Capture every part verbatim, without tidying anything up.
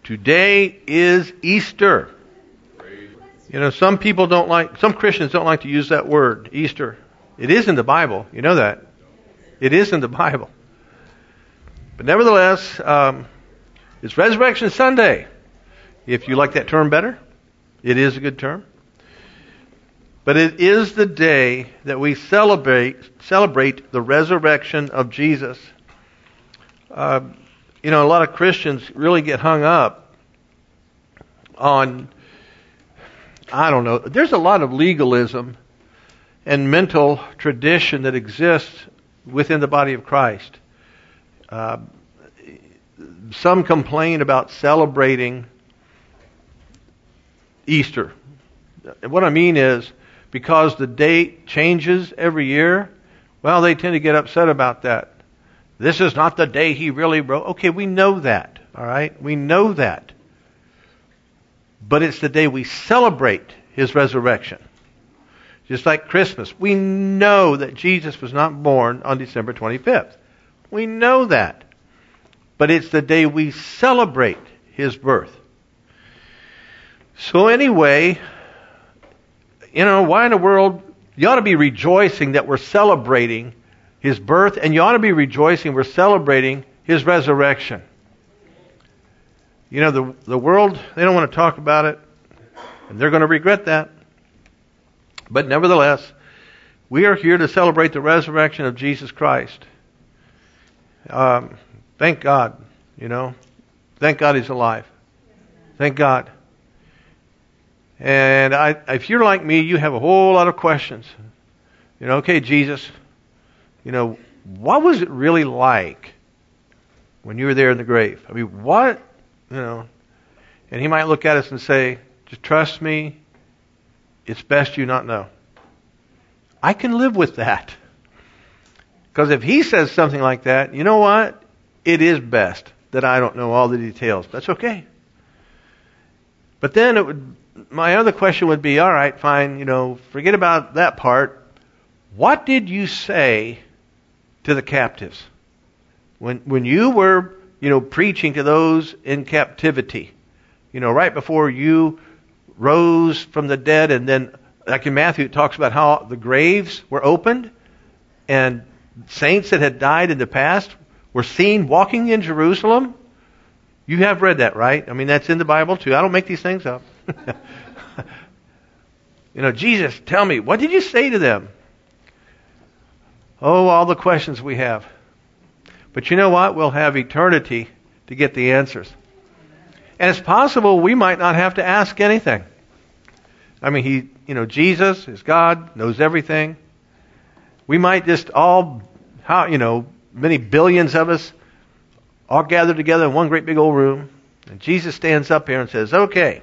Today is Easter. You know, some people don't like, some Christians don't like to use that word, Easter. It is in the Bible. You know that. It is in the Bible. But nevertheless, um, it's Resurrection Sunday. If you like that term better, it is a good term. But it is the day that we celebrate celebrate the resurrection of Jesus. Uh, you know, a lot of Christians really get hung up on, I don't know, there's a lot of legalism and mental tradition that exists within the body of Christ. Uh, some complain about celebrating Easter. What I mean is, because the date changes every year, well, they tend to get upset about that. This is not the day he really wrote. Okay, we know that, all right? We know that. But it's the day we celebrate his resurrection. Just like Christmas. We know that Jesus was not born on December twenty-fifth. We know that. But it's the day we celebrate his birth. So anyway, you know, why in the world? You ought to be rejoicing that we're celebrating his birth, and you ought to be rejoicing we're celebrating his resurrection. You know, the the world, they don't want to talk about it, and they're going to regret that. But nevertheless, we are here to celebrate the resurrection of Jesus Christ. Um, thank God, you know. Thank God he's alive. Thank God. And I, if you're like me, you have a whole lot of questions. You know, okay, Jesus, you know, what was it really like when you were there in the grave? I mean, what, you know, and he might look at us and say, just trust me, it's best you not know. I can live with that. Because if he says something like that, you know what? It is best that I don't know all the details. That's okay. But then it would, my other question would be, all right, fine, you know, forget about that part. What did you say to the captives? When when you were, you know, preaching to those in captivity, you know, right before you rose from the dead, and then, like in Matthew, it talks about how the graves were opened, and saints that had died in the past were seen walking in Jerusalem. You have read that, right? I mean, that's in the Bible too. I don't make these things up. You know, Jesus, tell me, what did you say to them? Oh, all the questions we have. But you know what? We'll have eternity to get the answers. And it's possible we might not have to ask anything. I mean, he, you know, Jesus is God, knows everything. We might just all, how, you know, many billions of us all gathered together in one great big old room. And Jesus stands up here and says, okay,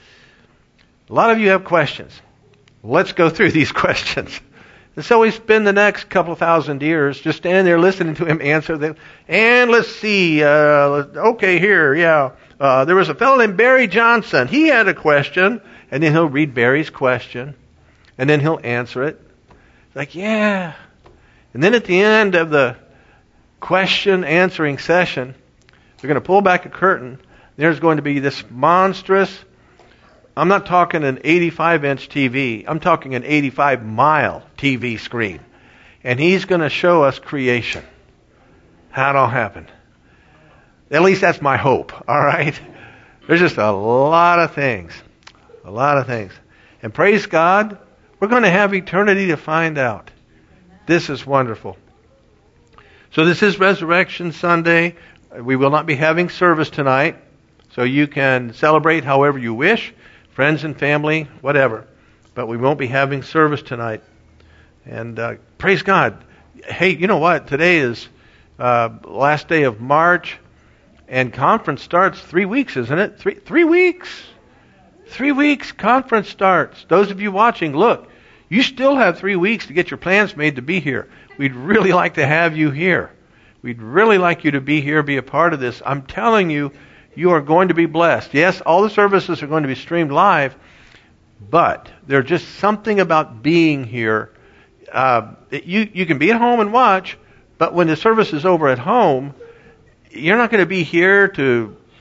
a lot of you have questions. Let's go through these questions. And so we spend the next couple of thousand years just standing there listening to him answer them. And let's see, uh, okay, here, yeah. Uh, there was a fellow named Barry Johnson. He had a question. And then he'll read Barry's question. And then he'll answer it. Like, yeah. And then at the end of the question answering session, they're going to pull back a curtain. There's going to be this monstrous, I'm not talking an eighty-five inch T V. I'm talking an eighty-five mile T V screen. And he's going to show us creation. How it all happened. At least that's my hope. All right? There's just a lot of things. A lot of things. And praise God, we're going to have eternity to find out. This is wonderful. So this is Resurrection Sunday. We will not be having service tonight. So you can celebrate however you wish. Friends and family, whatever. But we won't be having service tonight. And uh, praise God. Hey, you know what? Today is uh, last day of March. And conference starts three weeks, isn't it? Three, three weeks. Three weeks, conference starts. Those of you watching, look, you still have three weeks to get your plans made to be here. We'd really like to have you here. We'd really like you to be here, be a part of this. I'm telling you, you are going to be blessed. Yes, all the services are going to be streamed live, but there's just something about being here. Uh, you, you can be at home and watch, but when the service is over at home, you're not going to be here to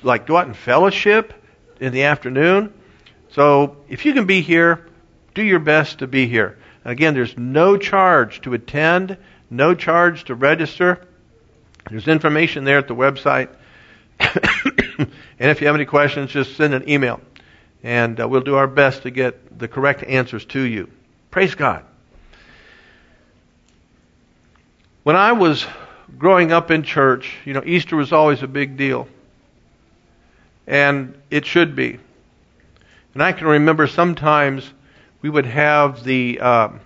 like go out and fellowship in the afternoon. So if you can be here, do your best to be here. And again, there's no charge to attend, no charge to register. There's information there at the website. And if you have any questions, just send an email. And uh, we'll do our best to get the correct answers to you. Praise God. When I was growing up in church, you know, Easter was always a big deal. And it should be. And I can remember sometimes we would have the um,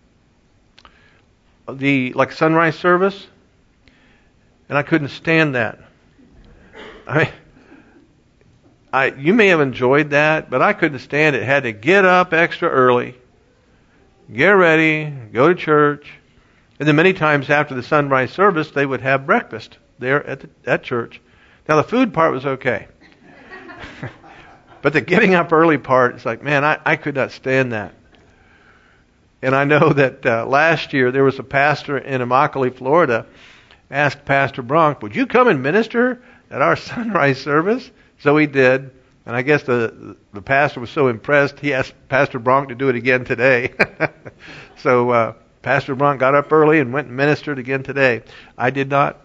the like sunrise service, and I couldn't stand that. I, I you may have enjoyed that, but I couldn't stand it. Had to get up extra early, get ready, go to church, and then many times after the sunrise service, they would have breakfast there at the, at church. Now the food part was okay. But the getting up early part, it's like, man, I, I could not stand that. And I know that uh, last year there was a pastor in Immokalee, Florida, asked Pastor Bronk, would you come and minister at our sunrise service? So he did. And I guess the the pastor was so impressed, he asked Pastor Bronk to do it again today. so uh, Pastor Bronk got up early and went and ministered again today. I did not.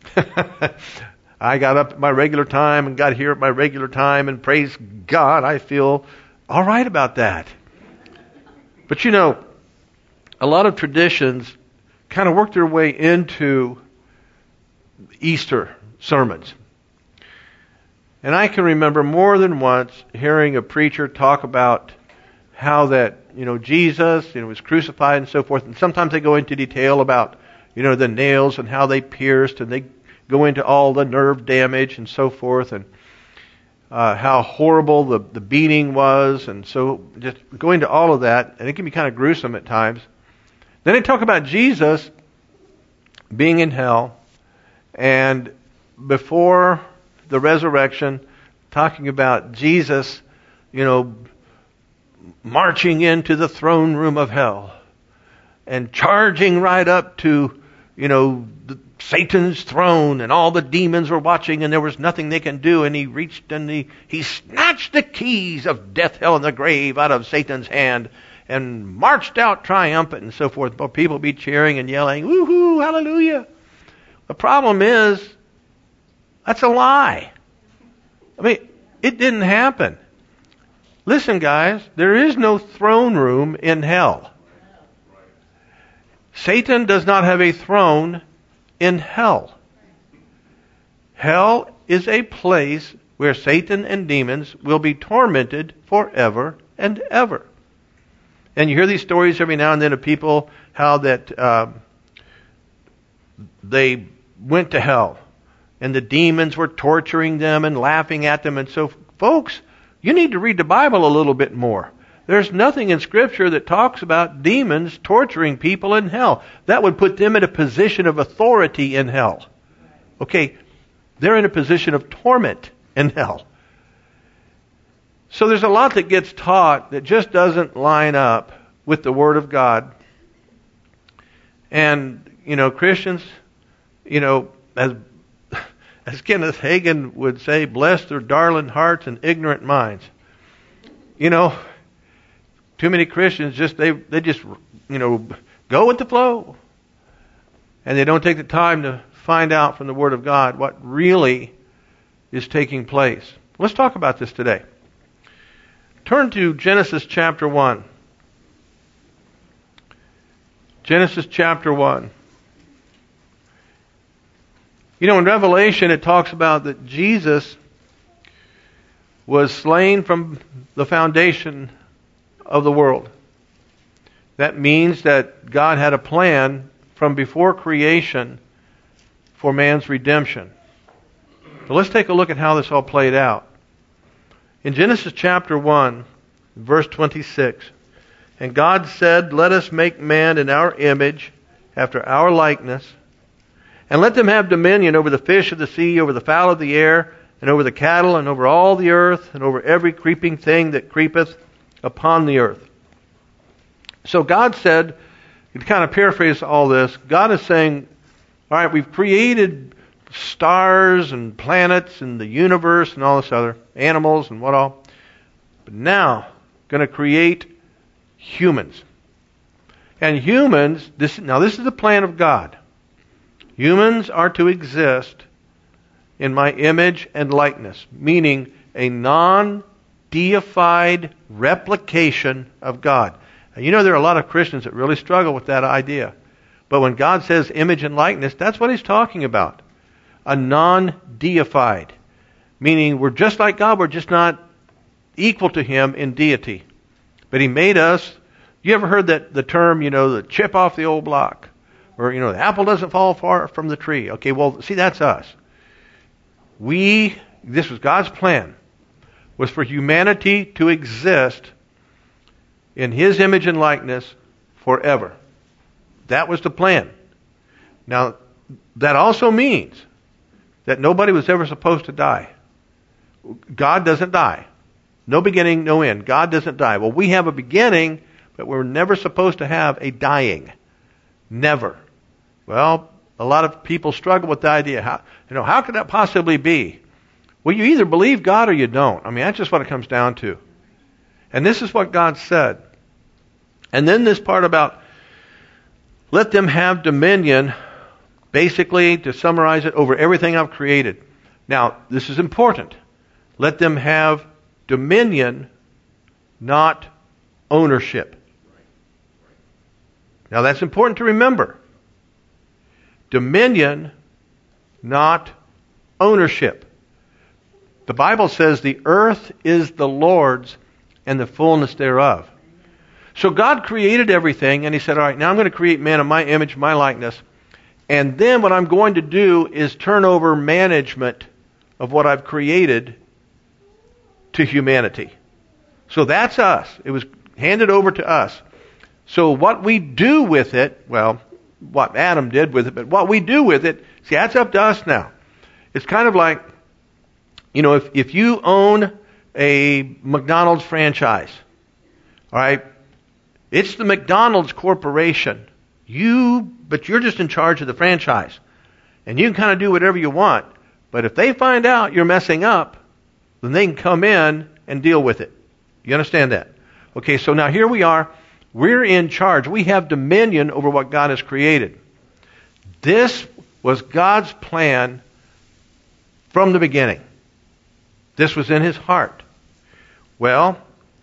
I got up at my regular time and got here at my regular time, and praise God, I feel all right about that. But you know, a lot of traditions kind of work their way into Easter sermons. And I can remember more than once hearing a preacher talk about how that, you know, Jesus, you know, was crucified and so forth. And sometimes they go into detail about, you know, the nails and how they pierced, and they go into all the nerve damage and so forth, and uh, how horrible the, the beating was, and so just go into all of that, and it can be kind of gruesome at times. Then they talk about Jesus being in hell, and before the resurrection, talking about Jesus, you know, marching into the throne room of hell, and charging right up to, you know, the Satan's throne, and all the demons were watching, and there was nothing they can do, and he reached and he, he snatched the keys of death, hell, and the grave out of Satan's hand, and marched out triumphant and so forth. But people be cheering and yelling, woohoo, hallelujah. The problem is, that's a lie. I mean, it didn't happen. Listen, guys, there is no throne room in hell. Satan does not have a throne in hell. Hell is a place where Satan and demons will be tormented forever and ever. And you hear these stories every now and then of people, how that um, they went to hell, and the demons were torturing them and laughing at them. And so, folks, you need to read the Bible a little bit more. There's nothing in Scripture that talks about demons torturing people in hell. That would put them in a position of authority in hell. Okay, they're in a position of torment in hell. So there's a lot that gets taught that just doesn't line up with the Word of God. And, you know, Christians, you know, as as Kenneth Hagin would say, bless their darling hearts and ignorant minds. You know, too many Christians just, they they just, you know, go with the flow. And they don't take the time to find out from the Word of God what really is taking place. Let's talk about this today. Turn to Genesis chapter one. Genesis chapter one. You know, in Revelation it talks about that Jesus was slain from the foundation of the world. That means that God had a plan from before creation for man's redemption. So let's take a look at how this all played out. In Genesis chapter one, verse twenty-six, and God said, let us make man in our image, after our likeness, and let them have dominion over the fish of the sea, over the fowl of the air, and over the cattle, and over all the earth, and over every creeping thing that creepeth upon the earth. So God said, to kind of paraphrase all this, God is saying, all right, we've created stars and planets and the universe and all this other, animals and what all. But now, going to create humans. And humans, this now this is the plan of God. Humans are to exist in my image and likeness, meaning a non-deified replication of God. Now, you know there are a lot of Christians that really struggle with that idea. But when God says image and likeness, that's what He's talking about. A non-deified. Meaning we're just like God, we're just not equal to Him in deity. But He made us. You ever heard that the term, you know, the chip off the old block? Or, you know, the apple doesn't fall far from the tree. Okay, well, see, that's us. We, this was God's plan, was for humanity to exist in His image and likeness forever. That was the plan. Now, that also means that nobody was ever supposed to die. God doesn't die. No beginning, no end. God doesn't die. Well, we have a beginning, but we're never supposed to have a dying. Never. Well, a lot of people struggle with the idea. How, you know, how could that possibly be? Well, you either believe God or you don't. I mean, that's just what it comes down to. And this is what God said. And then this part about let them have dominion, basically, to summarize it, over everything I've created. Now, this is important. Let them have dominion, not ownership. Now, that's important to remember. Dominion, not ownership. The Bible says the earth is the Lord's and the fullness thereof. So God created everything, and He said, all right, now I'm going to create man in my image, my likeness. And then what I'm going to do is turn over management of what I've created to humanity. So that's us. It was handed over to us. So what we do with it, well, what Adam did with it, but what we do with it, see, that's up to us now. It's kind of like, you know, if, if you own a McDonald's franchise, all right, it's the McDonald's corporation. You, but you're just in charge of the franchise. And you can kind of do whatever you want. But if they find out you're messing up, then they can come in and deal with it. You understand that? Okay, so now here we are. We're in charge. We have dominion over what God has created. This was God's plan from the beginning. This was in His heart. Well,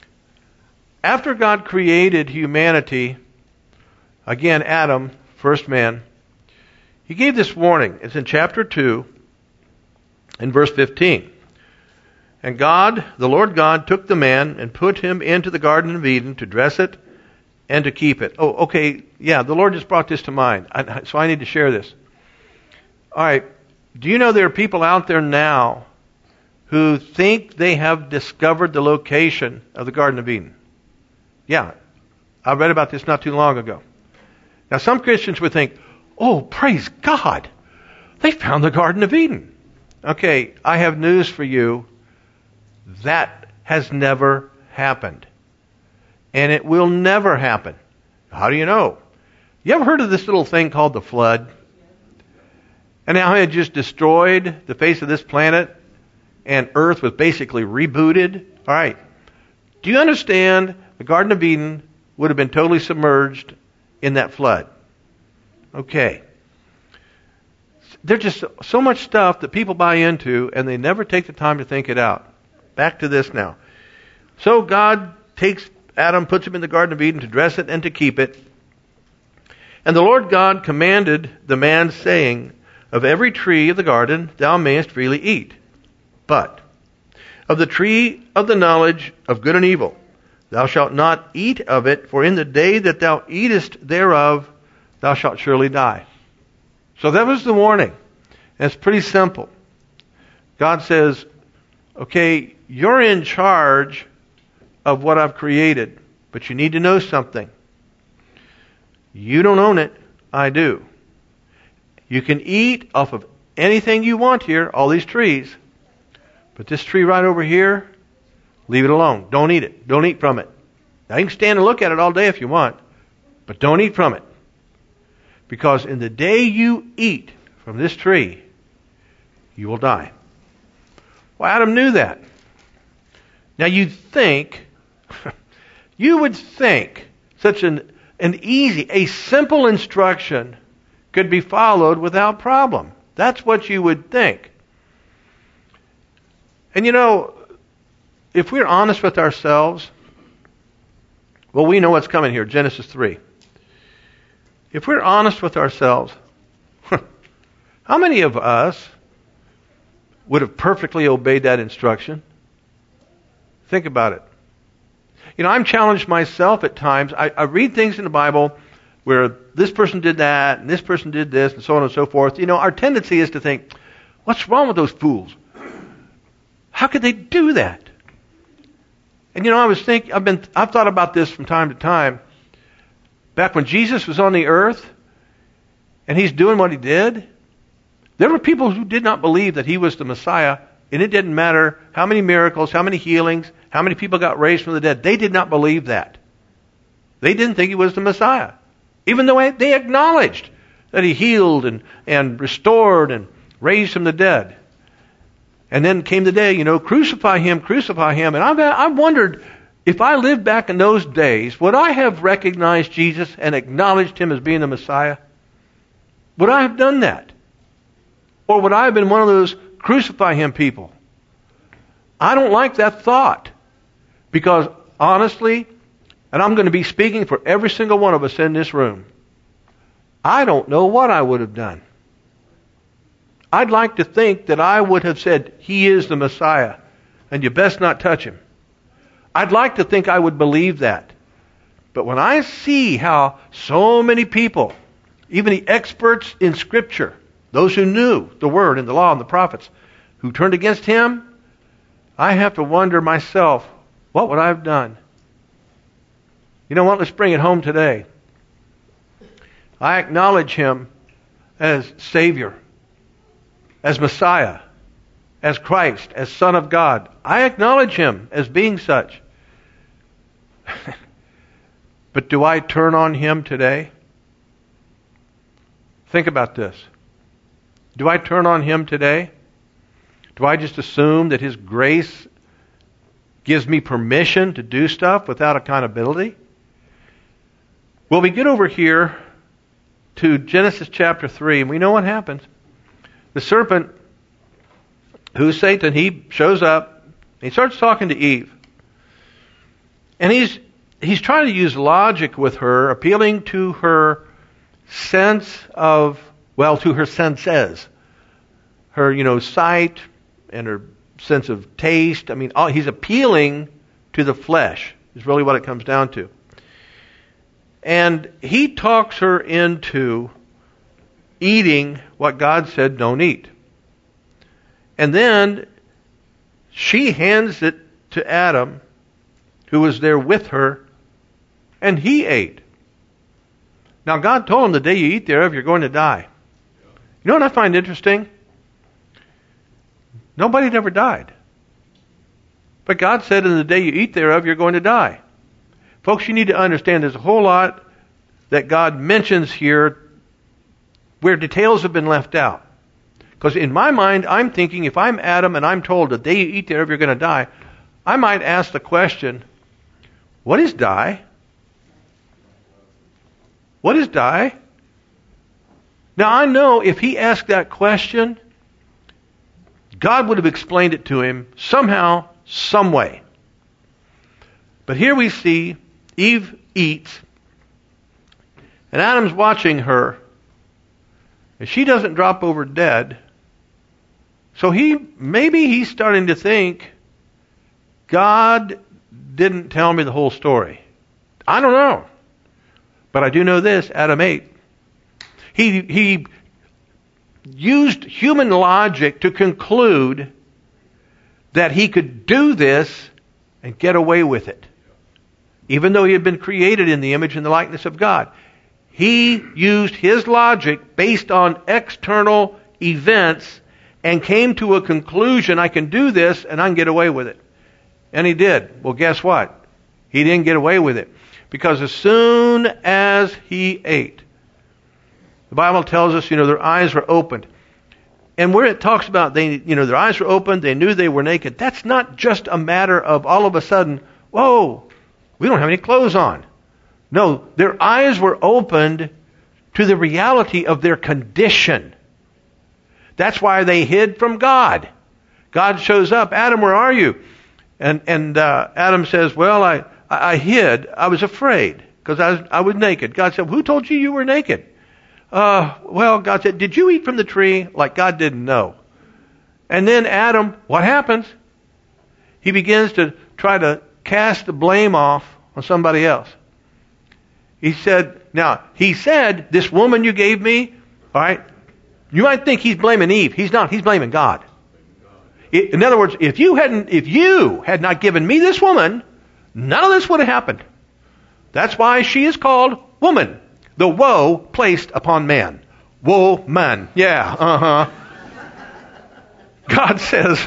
after God created humanity, again, Adam, first man, He gave this warning. It's in chapter two, in verse fifteen. And God, the Lord God, took the man and put him into the Garden of Eden to dress it and to keep it. Oh, okay, yeah, the Lord just brought this to mind, I, so I need to share this. All right, do you know there are people out there now who think they have discovered the location of the Garden of Eden? Yeah, I read about this not too long ago. Now, some Christians would think, oh, praise God, they found the Garden of Eden. Okay, I have news for you. That has never happened. And it will never happen. How do you know? You ever heard of this little thing called the flood? And how it just destroyed the face of this planet and Earth was basically rebooted? All right. Do you understand the Garden of Eden would have been totally submerged in that flood? Okay. There's just so much stuff that people buy into and they never take the time to think it out. Back to this now. So God takes Adam, puts him in the Garden of Eden to dress it and to keep it. And the Lord God commanded the man, saying, of every tree of the garden thou mayest freely eat, but of the tree of the knowledge of good and evil thou shalt not eat of it, for in the day that thou eatest thereof thou shalt surely die. So that was the warning. And it's pretty simple. God says, okay, you're in charge of what I've created, but you need to know something. You don't own it, I do. You can eat off of anything you want here, all these trees, but this tree right over here, leave it alone. Don't eat it. Don't eat from it. Now you can stand and look at it all day if you want, but don't eat from it. Because in the day you eat from this tree, you will die. Well, Adam knew that. Now you'd think, you would think such an, an easy, a simple instruction could be followed without problem. That's what you would think. And you know, if we're honest with ourselves, well, we know what's coming here, Genesis three. If we're honest with ourselves, how many of us would have perfectly obeyed that instruction? Think about it. You know, I'm challenged myself at times. I, I read things in the Bible where this person did that, and this person did this, and so on and so forth. You know, our tendency is to think, what's wrong with those fools? How could they do that? And you know, I was thinking, I've been, I've thought about this from time to time. Back when Jesus was on the earth, and he's doing what he did, there were people who did not believe that he was the Messiah, and it didn't matter how many miracles, how many healings, how many people got raised from the dead. They did not believe that. They didn't think he was the Messiah, even though they acknowledged that he healed and, and restored and raised from the dead. And then came the day, you know, crucify him, crucify him. And I've, I've wondered, if I lived back in those days, would I have recognized Jesus and acknowledged him as being the Messiah? Would I have done that? Or would I have been one of those crucify him people? I don't like that thought. Because honestly, and I'm going to be speaking for every single one of us in this room, I don't know what I would have done. I'd like to think that I would have said, he is the Messiah, and you best not touch him. I'd like to think I would believe that. But when I see how so many people, even the experts in Scripture, those who knew the Word and the Law and the prophets, who turned against him, I have to wonder myself, what would I have done? You know what? Let's bring it home today. I acknowledge him as Savior, as Messiah, as Christ, as Son of God. I acknowledge him as being such. But do I turn on him today? Think about this. Do I turn on him today? Do I just assume that his grace gives me permission to do stuff without accountability? Well, we get over here to Genesis chapter three, and we know what happens. The serpent, who's Satan, he shows up, he starts talking to Eve. And he's he's trying to use logic with her, appealing to her sense of, well, to her senses. Her, you know, sight and her sense of taste. I mean, all, he's appealing to the flesh, is really what it comes down to. And he talks her into eating what God said don't eat. And then she hands it to Adam, who was there with her, and he ate. Now God told him, the day you eat thereof, you're going to die. You know what I find interesting? Nobody had ever died. But God said, in the day you eat thereof, you're going to die. Folks, you need to understand there's a whole lot that God mentions here where details have been left out. Because in my mind, I'm thinking, if I'm Adam and I'm told the day you eat thereof you're going to die, I might ask the question, what is die? What is die? Now I know if he asked that question, God would have explained it to him somehow, some way. But here we see Eve eats, and Adam's watching her, and she doesn't drop over dead. So he, maybe he's starting to think, God didn't tell me the whole story. I don't know. But I do know this, Adam ate. He, he used human logic to conclude that he could do this and get away with it. Even though he had been created in the image and the likeness of God. He used his logic based on external events and came to a conclusion, I can do this and I can get away with it. And he did. Well, guess what? He didn't get away with it. Because as soon as he ate, the Bible tells us, you know, their eyes were opened. And where it talks about they, you know, their eyes were opened, they knew they were naked, that's not just a matter of all of a sudden, whoa, we don't have any clothes on. No, their eyes were opened to the reality of their condition. That's why they hid from God. God shows up, Adam, where are you? And and uh, Adam says, well, I, I hid. I was afraid because I was, I was naked. God said, who told you you were naked? Uh, well, God said, did you eat from the tree? Like God didn't know. And then Adam, what happens? He begins to try to cast the blame off on somebody else. He said, now, he said, this woman you gave me, all right, you might think he's blaming Eve. He's not. He's blaming God. In other words, if you hadn't, if you had not given me this woman, none of this would have happened. That's why she is called woman. The woe placed upon man. Woe man. Yeah, uh-huh. God says,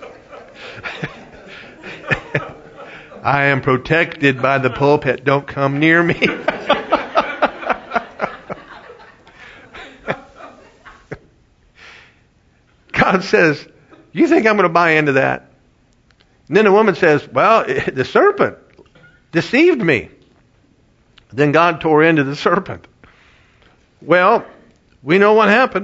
I am protected by the pulpit. Don't come near me. God says, you think I'm going to buy into that? And then the woman says, well, the serpent deceived me. Then God tore into the serpent. Well, we know what happened.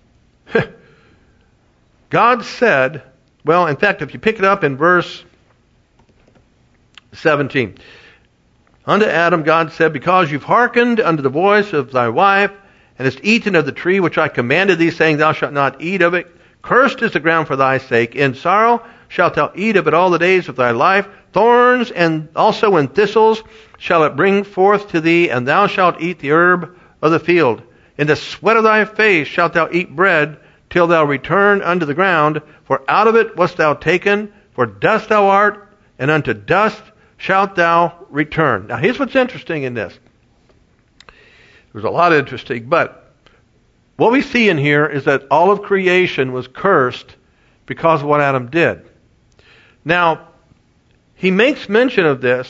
God said, well, in fact, if you pick it up in verse seventeen. Unto Adam God said, because you've hearkened unto the voice of thy wife, and hast eaten of the tree which I commanded thee, saying, thou shalt not eat of it. Cursed is the ground for thy sake. In sorrow shalt thou eat of it all the days of thy life. Thorns and also and thistles shall it bring forth to thee, and thou shalt eat the herb of the field. In the sweat of thy face shalt thou eat bread, till thou return unto the ground. For out of it wast thou taken, for dust thou art, and unto dust shalt thou return. Now here's what's interesting in this. There's a lot interesting, but what we see in here is that all of creation was cursed because of what Adam did. Now, he makes mention of this.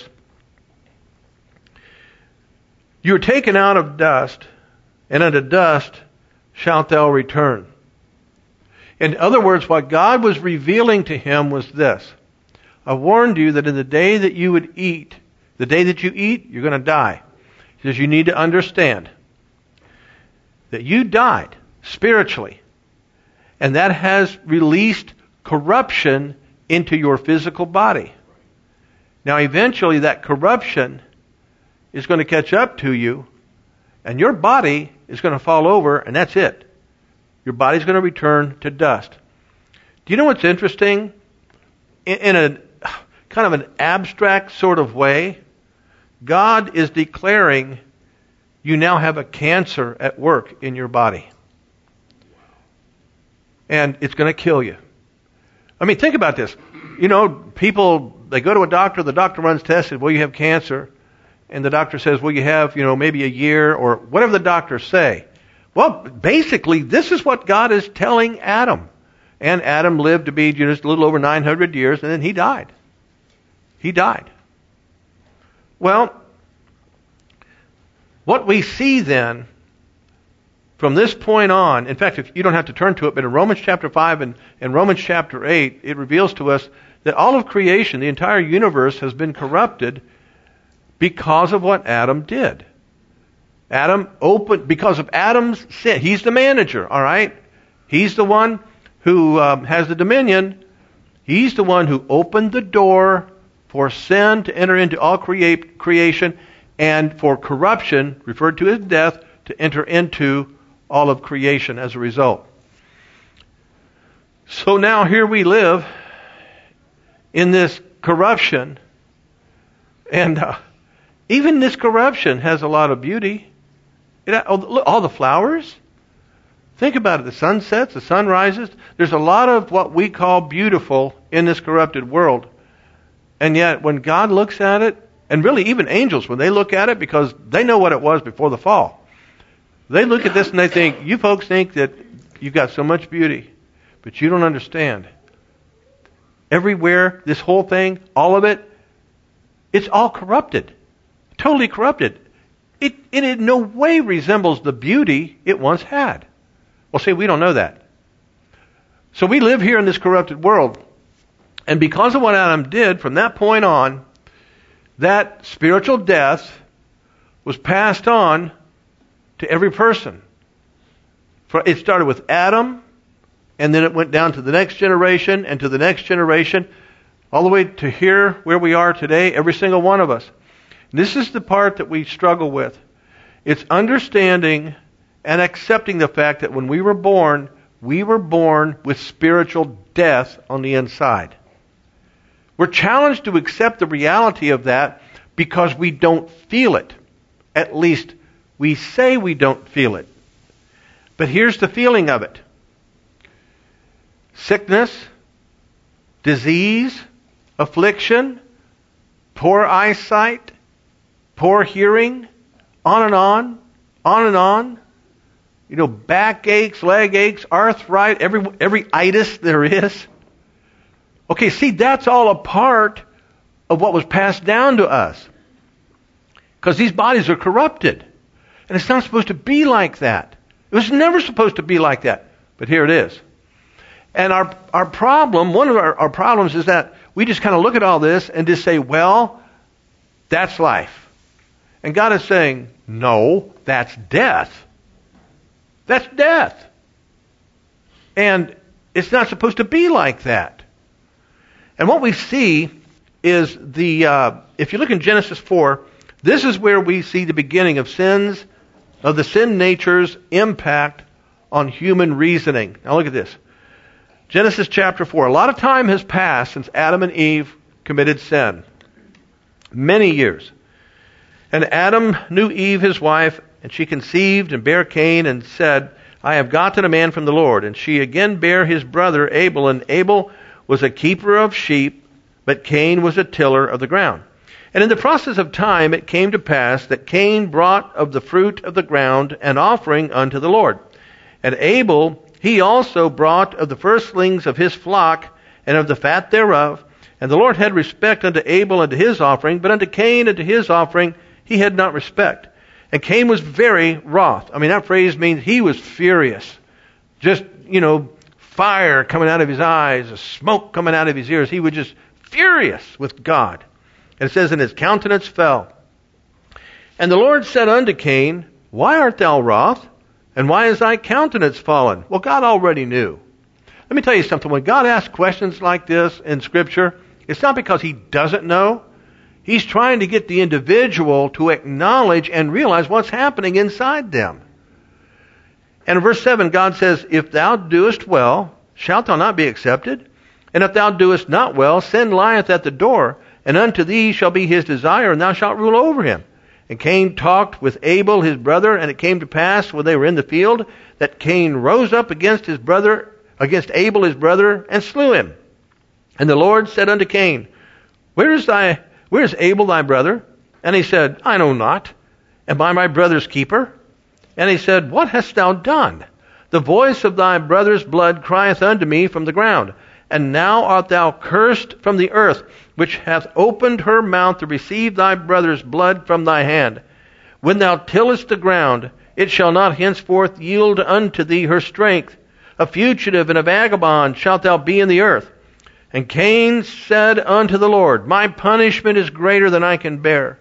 You are taken out of dust, and unto dust shalt thou return. In other words, what God was revealing to him was this. I warned you that in the day that you would eat, the day that you eat, you're going to die. He says you need to understand that you died spiritually, and that has released corruption into your physical body. Now eventually that corruption is going to catch up to you, and your body is going to fall over, and that's it. Your body's going to return to dust. Do you know what's interesting? In, in a kind of an abstract sort of way, God is declaring you now have a cancer at work in your body. And it's going to kill you. I mean, think about this. You know, people, they go to a doctor, the doctor runs tests, and, well, you have cancer. And the doctor says, well, you have, you know, maybe a year, or whatever the doctors say. Well, basically, this is what God is telling Adam. And Adam lived to be just a little over nine hundred years, and then he died. He died. Well, what we see then, from this point on, in fact, if you don't have to turn to it, but in Romans chapter five and, and Romans chapter eight, it reveals to us that all of creation, the entire universe, has been corrupted because of what Adam did. Adam opened, because of Adam's sin. He's the manager, all right? He's the one who um, has the dominion. He's the one who opened the door for sin to enter into all create, creation, and for corruption, referred to as death, to enter into all of creation as a result. So now here we live in this corruption, and uh, even this corruption has a lot of beauty. It, all the flowers. Think about it. The sun sets, the sun rises. There's a lot of what we call beautiful in this corrupted world. And yet when God looks at it, and really even angels, when they look at it, because they know what it was before the fall, they look at this and they think, you folks think that you've got so much beauty, but you don't understand. Everywhere, this whole thing, all of it, it's all corrupted. Totally corrupted. It, it in no way resembles the beauty it once had. Well, see, we don't know that. So we live here in this corrupted world. And because of what Adam did, from that point on, that spiritual death was passed on to every person. It started with Adam, and then it went down to the next generation, and to the next generation, all the way to here, where we are today, every single one of us. This is the part that we struggle with. It's understanding and accepting the fact that when we were born, we were born with spiritual death on the inside. We're challenged to accept the reality of that because we don't feel it. At least we say we don't feel it. But here's the feeling of it. Sickness, disease, affliction, poor eyesight, poor hearing, on and on, on and on. You know, back aches, leg aches, arthritis, every every itis there is. Okay, see, that's all a part of what was passed down to us. Because these bodies are corrupted. And it's not supposed to be like that. It was never supposed to be like that. But here it is. And our our problem, one of our, our problems is that we just kind of look at all this and just say, well, that's life. And God is saying, no, that's death. That's death. And it's not supposed to be like that. And what we see is the, uh, if you look in Genesis four, this is where we see the beginning of sins, of the sin nature's impact on human reasoning. Now look at this. Genesis chapter four. A lot of time has passed since Adam and Eve committed sin. Many years. And Adam knew Eve, his wife, and she conceived and bare Cain and said, I have gotten a man from the Lord. And she again bare his brother Abel, and Abel was a keeper of sheep, but Cain was a tiller of the ground. And in the process of time it came to pass that Cain brought of the fruit of the ground an offering unto the Lord. And Abel, he also brought of the firstlings of his flock, and of the fat thereof. And the Lord had respect unto Abel and to his offering, but unto Cain and to his offering he had not respect. And Cain was very wroth. I mean, that phrase means he was furious. Just, you know, fire coming out of his eyes, smoke coming out of his ears. He was just furious with God. And it says, and his countenance fell. And the Lord said unto Cain, why art thou wroth? And why is thy countenance fallen? Well, God already knew. Let me tell you something. When God asks questions like this in Scripture, it's not because he doesn't know. He's trying to get the individual to acknowledge and realize what's happening inside them. And in verse seven, God says, if thou doest well, shalt thou not be accepted? And if thou doest not well, sin lieth at the door, and unto thee shall be his desire, and thou shalt rule over him. And Cain talked with Abel his brother, and it came to pass when they were in the field, that Cain rose up against his brother, against Abel his brother, and slew him. And the Lord said unto Cain, Where is thy, where is Abel thy brother? And he said, I know not. Am I my brother's keeper? And he said, What hast thou done? The voice of thy brother's blood crieth unto me from the ground. And now art thou cursed from the earth, which hath opened her mouth to receive thy brother's blood from thy hand. When thou tillest the ground, it shall not henceforth yield unto thee her strength. A fugitive and a vagabond shalt thou be in the earth. And Cain said unto the Lord, My punishment is greater than I can bear.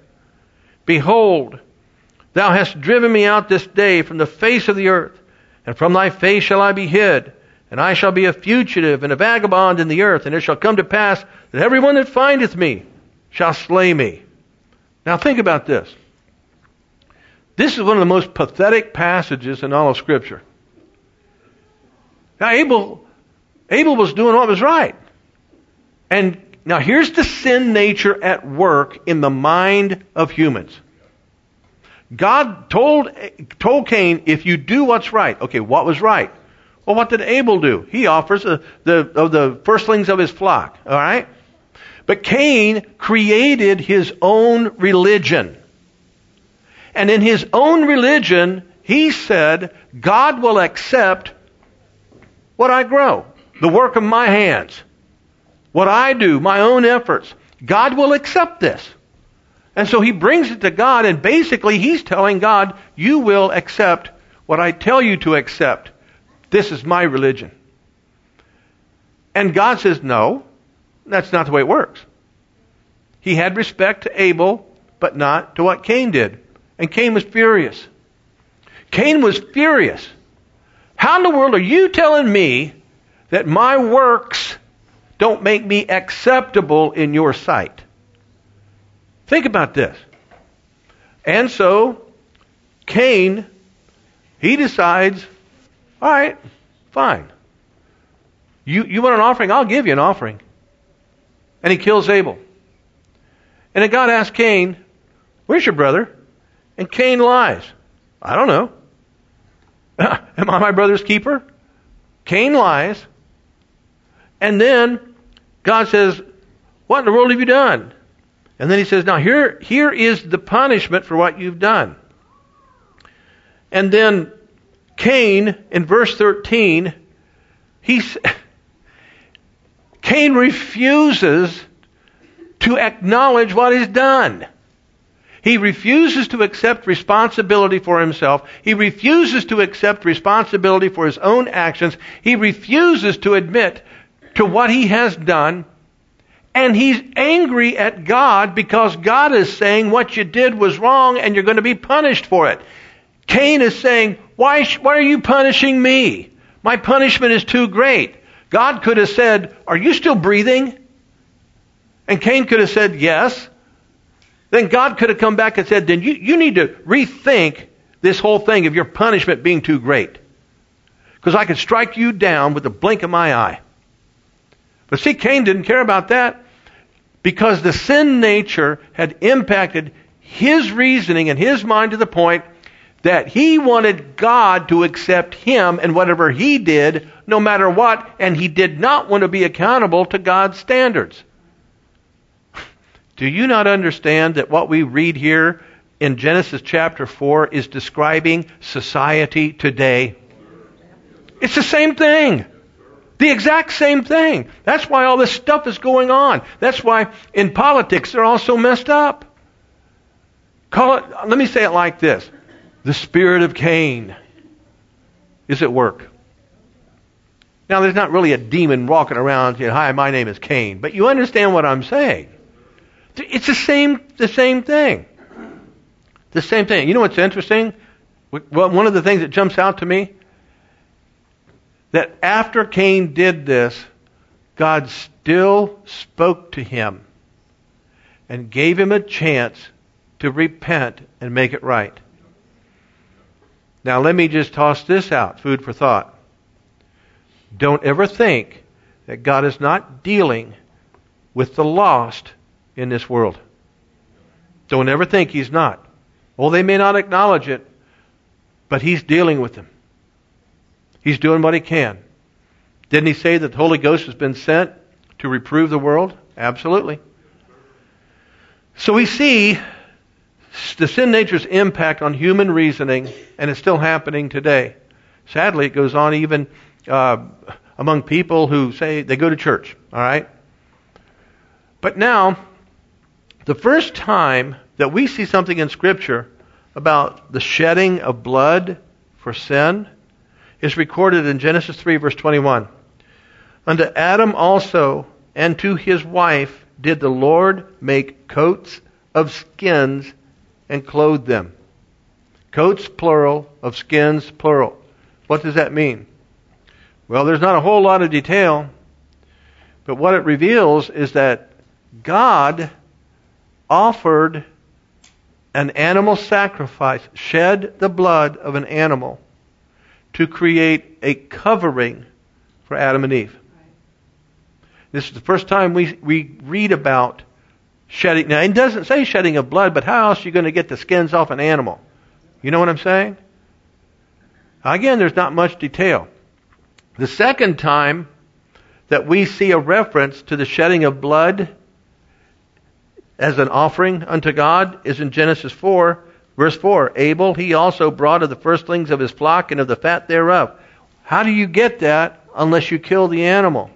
Behold, thou hast driven me out this day from the face of the earth, and from thy face shall I be hid. And I shall be a fugitive and a vagabond in the earth, and it shall come to pass that everyone that findeth me shall slay me. Now think about this. This is one of the most pathetic passages in all of Scripture. Now Abel, Abel was doing what was right. And now here's the sin nature at work in the mind of humans. God told, told Cain, if you do what's right. Okay, what was right? Well, what did Abel do? He offers uh, the, of the firstlings of his flock. All right? But Cain created his own religion. And in his own religion, he said, God will accept what I grow, the work of my hands, what I do, my own efforts. God will accept this. And so he brings it to God, and basically he's telling God, you will accept what I tell you to accept. This is my religion. And God says, no, that's not the way it works. He had respect to Abel, but not to what Cain did. And Cain was furious. Cain was furious. How in the world are you telling me that my works don't make me acceptable in your sight? Think about this. And so, Cain, he decides, all right, fine. You, you want an offering? I'll give you an offering. And he kills Abel. And then God asks Cain, where's your brother? And Cain lies. I don't know. Am I my brother's keeper? Cain lies. And then God says, what in the world have you done? And then he says, now here, here is the punishment for what you've done. And then Cain, in verse thirteen, he's, Cain refuses to acknowledge what he's done. He refuses to accept responsibility for himself. He refuses to accept responsibility for his own actions. He refuses to admit to what he has done. And he's angry at God because God is saying what you did was wrong and you're going to be punished for it. Cain is saying, why, why are you punishing me? My punishment is too great. God could have said, are you still breathing? And Cain could have said, yes. Then God could have come back and said, then you, you need to rethink this whole thing of your punishment being too great. Because I could strike you down with the blink of my eye. But see, Cain didn't care about that because the sin nature had impacted his reasoning and his mind to the point that he wanted God to accept him and whatever he did, no matter what, and he did not want to be accountable to God's standards. Do you not understand that what we read here in Genesis chapter four is describing society today? It's the same thing. The exact same thing. That's why all this stuff is going on. That's why in politics they're all so messed up. Call it, let me say it like this. The spirit of Cain is at work. Now there's not really a demon walking around saying, hi, my name is Cain. But you understand what I'm saying. It's the same, the same thing. The same thing. You know what's interesting? Well, one of the things that jumps out to me, that after Cain did this, God still spoke to him and gave him a chance to repent and make it right. Now let me just toss this out, food for thought. Don't ever think that God is not dealing with the lost in this world. Don't ever think He's not. Well, they may not acknowledge it, but He's dealing with them. He's doing what He can. Didn't He say that the Holy Ghost has been sent to reprove the world? Absolutely. So we see the sin nature's impact on human reasoning, and it's still happening today. Sadly, it goes on even uh, among people who say they go to church. All right? But now, the first time that we see something in Scripture about the shedding of blood for sin is recorded in Genesis three, verse twenty-one. Unto Adam also and to his wife did the Lord make coats of skins and clothe them. Coats, plural, of skins, plural. What does that mean? Well, there's not a whole lot of detail, but what it reveals is that God offered an animal sacrifice, shed the blood of an animal to create a covering for Adam and Eve. This is the first time we, we read about shedding. Now, it doesn't say shedding of blood, but how else are you going to get the skins off an animal? You know what I'm saying? Again, there's not much detail. The second time that we see a reference to the shedding of blood as an offering unto God is in Genesis four, verse four. Abel, he also brought of the firstlings of his flock and of the fat thereof. How do you get that unless you kill the animal?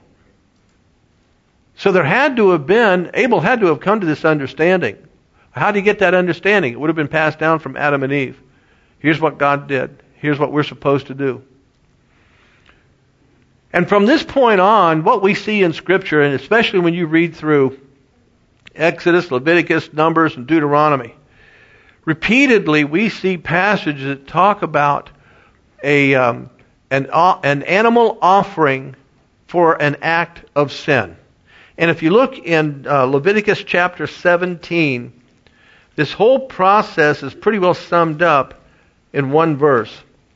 So there had to have been, Abel had to have come to this understanding. How do you get that understanding? It would have been passed down from Adam and Eve. Here's what God did. Here's what we're supposed to do. And from this point on, what we see in Scripture, and especially when you read through Exodus, Leviticus, Numbers, and Deuteronomy, repeatedly we see passages that talk about a um, an, uh, an animal offering for an act of sin. And if you look in uh, Leviticus chapter seventeen, this whole process is pretty well summed up in one verse.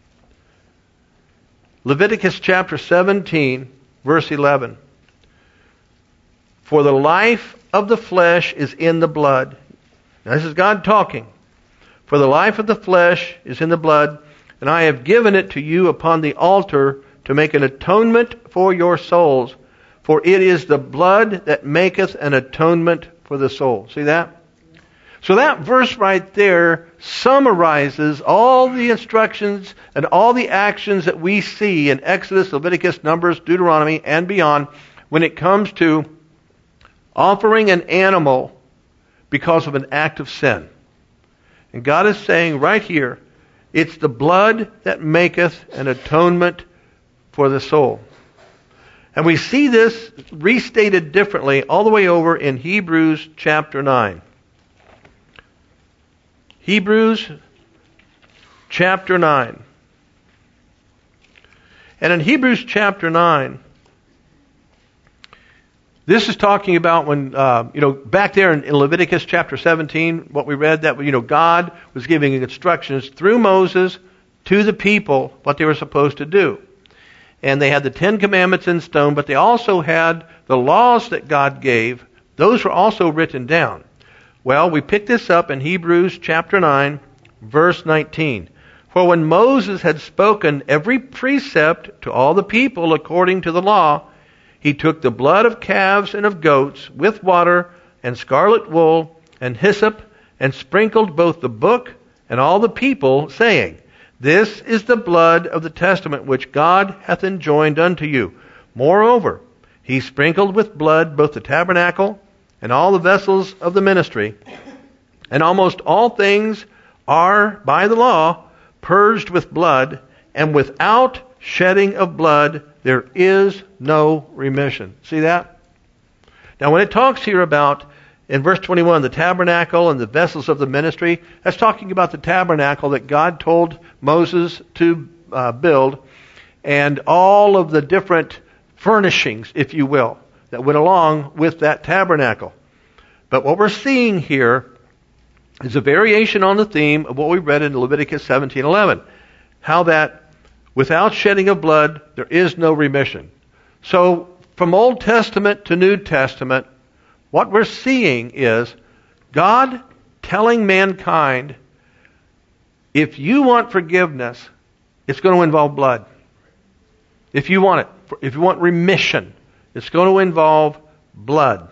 Leviticus chapter seventeen, verse eleven. For the life of the flesh is in the blood. Now this is God talking. For the life of the flesh is in the blood, and I have given it to you upon the altar to make an atonement for your souls. For it is the blood that maketh an atonement for the soul. See that? So that verse right there summarizes all the instructions and all the actions that we see in Exodus, Leviticus, Numbers, Deuteronomy, and beyond when it comes to offering an animal because of an act of sin. And God is saying right here, it's the blood that maketh an atonement for the soul. And we see this restated differently all the way over in Hebrews chapter nine. Hebrews chapter nine. And in Hebrews chapter nine, this is talking about when, uh, you know, back there in, in Leviticus chapter seventeen, what we read, that, you know, God was giving instructions through Moses to the people what they were supposed to do. And they had the Ten Commandments in stone, but they also had the laws that God gave. Those were also written down. Well, we pick this up in Hebrews chapter nine, verse nineteen. For when Moses had spoken every precept to all the people according to the law, he took the blood of calves and of goats with water and scarlet wool and hyssop and sprinkled both the book and all the people, saying, This is the blood of the testament which God hath enjoined unto you. Moreover, he sprinkled with blood both the tabernacle and all the vessels of the ministry. And almost all things are, by the law, purged with blood, and without shedding of blood there is no remission. See that? Now when it talks here about, in verse twenty-one, the tabernacle and the vessels of the ministry, that's talking about the tabernacle that God told Moses to uh, build, and all of the different furnishings, if you will, that went along with that tabernacle. But what we're seeing here is a variation on the theme of what we read in Leviticus seventeen eleven. How that without shedding of blood, there is no remission. So from Old Testament to New Testament, what we're seeing is God telling mankind, if you want forgiveness, it's going to involve blood. If you want it, if you want remission, it's going to involve blood.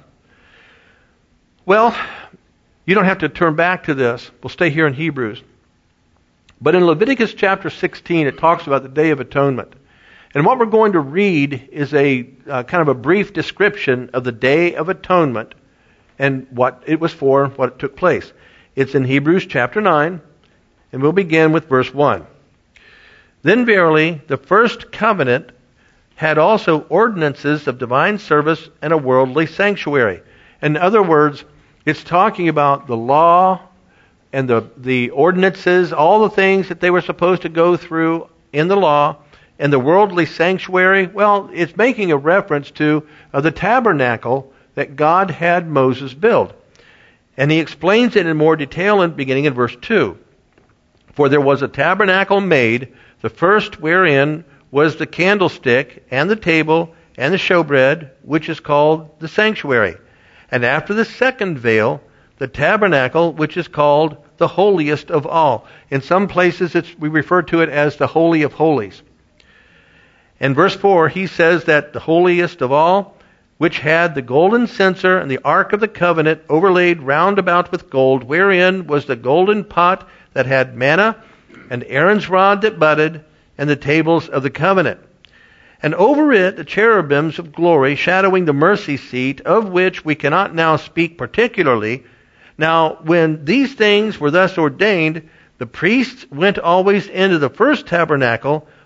Well, you don't have to turn back to this. We'll stay here in Hebrews. But in Leviticus chapter sixteen, it talks about the Day of Atonement. And what we're going to read is a uh, kind of a brief description of the Day of Atonement and what it was for, what it took place. It's in Hebrews chapter nine, and we'll begin with verse one. Then verily, the first covenant had also ordinances of divine service and a worldly sanctuary. In other words, it's talking about the law and the, the ordinances, all the things that they were supposed to go through in the law, and the worldly sanctuary. Well, it's making a reference to uh, the tabernacle that God had Moses build. And he explains it in more detail in beginning in verse two. For there was a tabernacle made, the first wherein was the candlestick and the table and the showbread, which is called the sanctuary. And after the second veil, the tabernacle, which is called the holiest of all. In some places it's, we refer to it as the Holy of Holies. In verse four, he says that the holiest of all, which had the golden censer and the ark of the covenant overlaid round about with gold, wherein was the golden pot that had manna, and Aaron's rod that budded, and the tables of the covenant. And over it the cherubims of glory, shadowing the mercy seat, of which we cannot now speak particularly. Now, when these things were thus ordained, the priests went always into the first tabernacle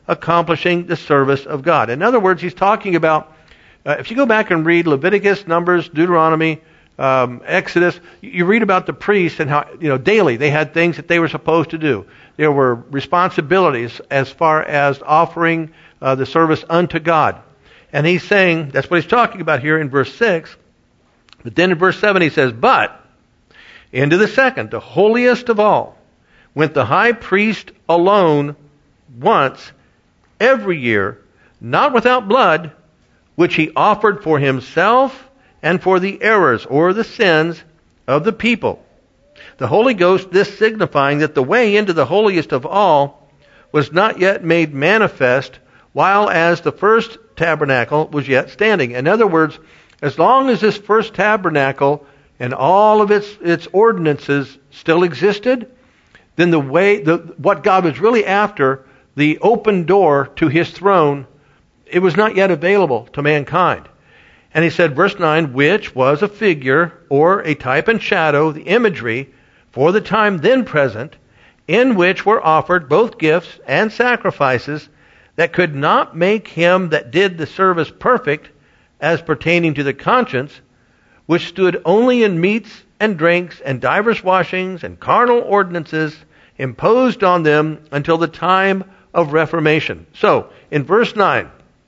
accomplishing the service of God. In other words, he's talking about, uh, if you go back and read Leviticus, Numbers, Deuteronomy, um, Exodus, you read about the priests and how, you know, daily they had things that they were supposed to do. There were responsibilities as far as offering uh, the service unto God. And he's saying, that's what he's talking about here in verse six. But then in verse seven he says, but into the second, the holiest of all, went the high priest alone once every year, not without blood, which he offered for himself and for the errors or the sins of the people. The Holy Ghost, this signifying that the way into the holiest of all was not yet made manifest, while as the first tabernacle was yet standing. In other words, as long as this first tabernacle and all of its its ordinances still existed, then the way, the, what God was really after, the open door to his throne, it was not yet available to mankind. And he said, verse nine, which was a figure or a type and shadow, the imagery for the time then present, in which were offered both gifts and sacrifices that could not make him that did the service perfect as pertaining to the conscience, which stood only in meats and drinks and divers washings and carnal ordinances imposed on them until the time of Reformation. So, in verse nine,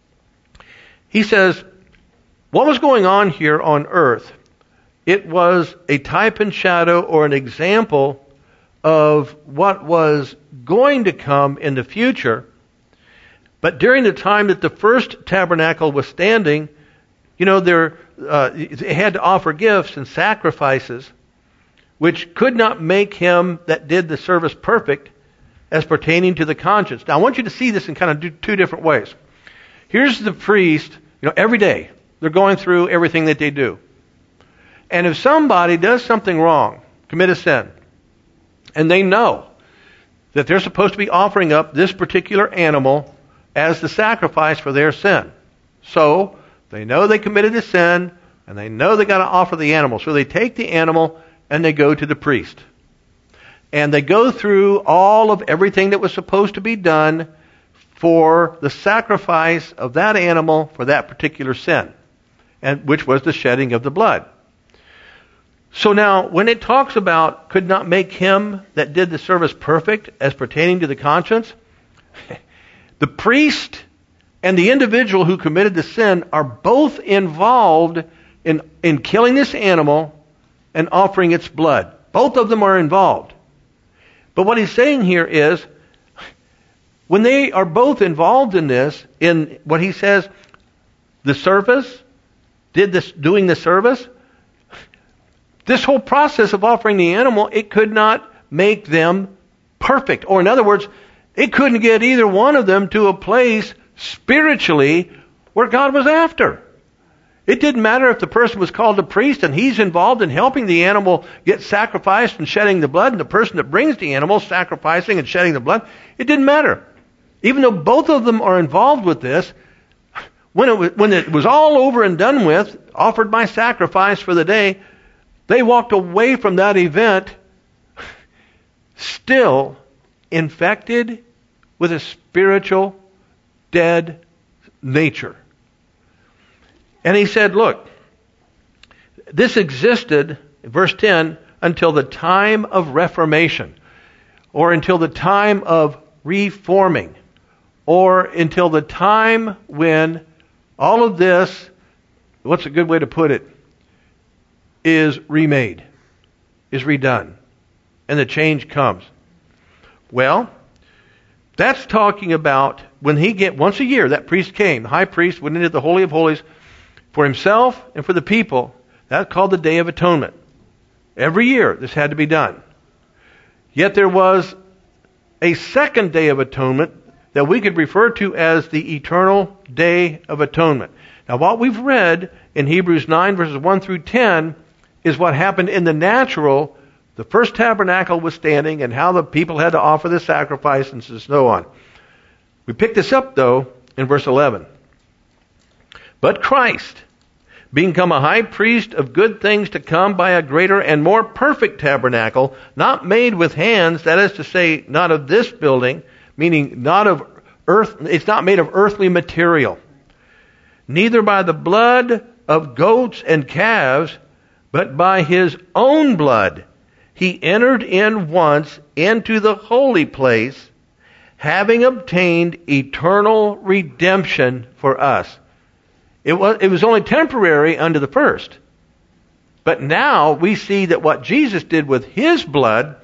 he says, what was going on here on earth? It was a type and shadow or an example of what was going to come in the future. But during the time that the first tabernacle was standing, you know, there uh, they had to offer gifts and sacrifices, which could not make him that did the service perfect as pertaining to the conscience. Now, I want you to see this in kind of two different ways. Here's the priest, you know, every day they're going through everything that they do. And if somebody does something wrong, commit a sin, and they know that they're supposed to be offering up this particular animal as the sacrifice for their sin. So, they know they committed a sin, and they know they got to offer the animal. So they take the animal and they go to the priest. And they go through all of everything that was supposed to be done for the sacrifice of that animal for that particular sin, and which was the shedding of the blood. So now, when it talks about could not make him that did the service perfect as pertaining to the conscience, the priest and the individual who committed the sin are both involved in, in killing this animal and offering its blood. Both of them are involved. But what he's saying here is, when they are both involved in this, in what he says, the service, did this, doing the service, this whole process of offering the animal, it could not make them perfect. Or in other words, it couldn't get either one of them to a place spiritually where God was after. It didn't matter if the person was called a priest and he's involved in helping the animal get sacrificed and shedding the blood, and the person that brings the animal sacrificing and shedding the blood. It didn't matter. Even though both of them are involved with this, when it was, when it was all over and done with, offered my sacrifice for the day, they walked away from that event still infected with a spiritual dead nature. And he said, look, this existed, verse ten, until the time of Reformation, or until the time of reforming, or until the time when all of this, what's a good way to put it, is remade, is redone, and the change comes. Well, that's talking about when he get once a year, that priest came, the high priest went into the Holy of Holies for himself and for the people. That's called the Day of Atonement. Every year this had to be done. Yet there was a second Day of Atonement that we could refer to as the Eternal Day of Atonement. Now, what we've read in Hebrews nine verses one through ten is what happened in the natural. The first tabernacle was standing and how the people had to offer the sacrifice and so on. We pick this up, though, in verse eleven. But Christ, being come a high priest of good things to come by a greater and more perfect tabernacle, not made with hands, that is to say, not of this building, meaning not of earth, it's not made of earthly material. Neither by the blood of goats and calves, but by his own blood he entered in once into the holy place, having obtained eternal redemption for us. It was, it was only temporary under the first. But now we see that what Jesus did with his blood,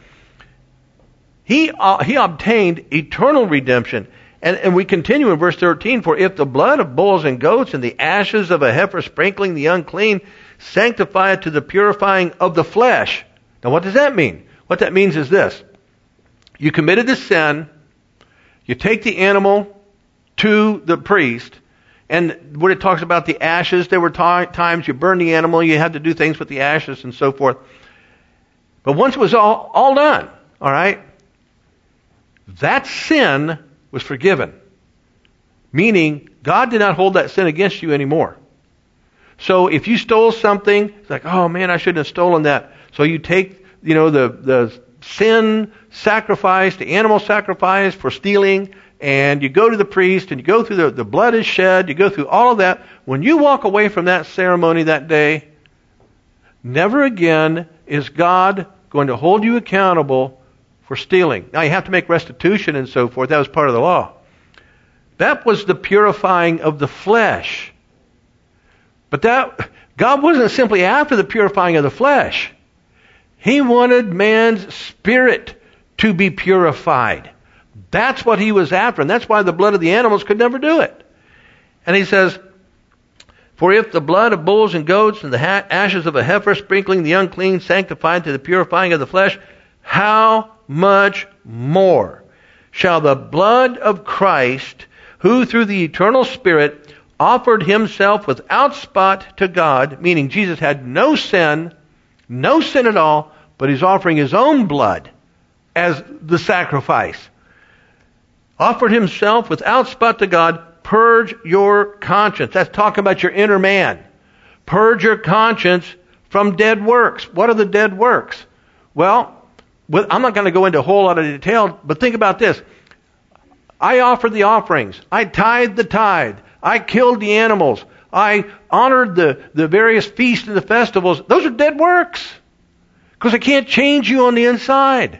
he, uh, he obtained eternal redemption. And, and we continue in verse thirteen, for if the blood of bulls and goats and the ashes of a heifer sprinkling the unclean sanctify it to the purifying of the flesh. Now what does that mean? What that means is this. You committed the sin, you take the animal to the priest, and when it talks about the ashes, there were t- times you burned the animal, you had to do things with the ashes and so forth. But once it was all, all done, all right, that sin was forgiven. Meaning, God did not hold that sin against you anymore. So if you stole something, it's like, oh man, I shouldn't have stolen that. So you take, you know, the, the sin sacrifice, the animal sacrifice for stealing, and you go to the priest, and you go through the, the blood is shed, you go through all of that. When you walk away from that ceremony that day, never again is God going to hold you accountable for stealing. Now you have to make restitution and so forth. That was part of the law. That was the purifying of the flesh. But that God wasn't simply after the purifying of the flesh. He wanted man's spirit to be purified. That's what he was after, and that's why the blood of the animals could never do it. And he says, for if the blood of bulls and goats and the ha- ashes of a heifer sprinkling the unclean sanctified to the purifying of the flesh, how much more shall the blood of Christ, who through the eternal Spirit offered himself without spot to God, meaning Jesus had no sin, no sin at all, but he's offering his own blood as the sacrifice. Offered himself without spot to God, purge your conscience. That's talking about your inner man. Purge your conscience from dead works. What are the dead works? Well, I'm not going to go into a whole lot of detail, but think about this. I offered the offerings. I tithed the tithe. I killed the animals. I honored the, the various feasts and the festivals. Those are dead works. Because they can't change you on the inside.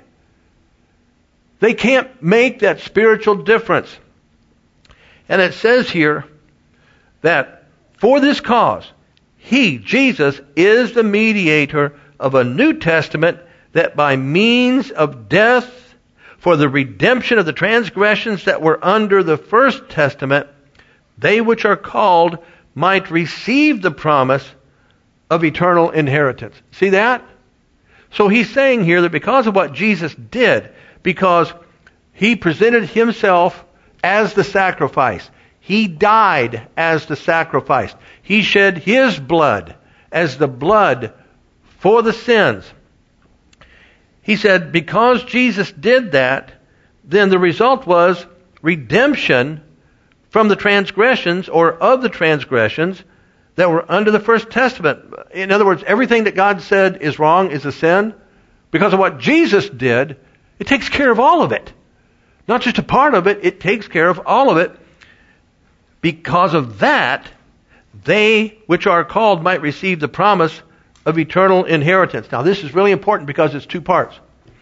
They can't make that spiritual difference. And it says here that for this cause, he, Jesus, is the mediator of a new testament, that by means of death for the redemption of the transgressions that were under the first testament, they which are called might receive the promise of eternal inheritance. See that? So he's saying here that because of what Jesus did, because he presented himself as the sacrifice, he died as the sacrifice, he shed his blood as the blood for the sins. He said, because Jesus did that, then the result was redemption from the transgressions, or of the transgressions, that were under the first testament. In other words, everything that God said is wrong, is a sin. Because of what Jesus did, it takes care of all of it. Not just a part of it, it takes care of all of it. Because of that, they which are called might receive the promise of eternal inheritance. Now this is really important because it's two parts.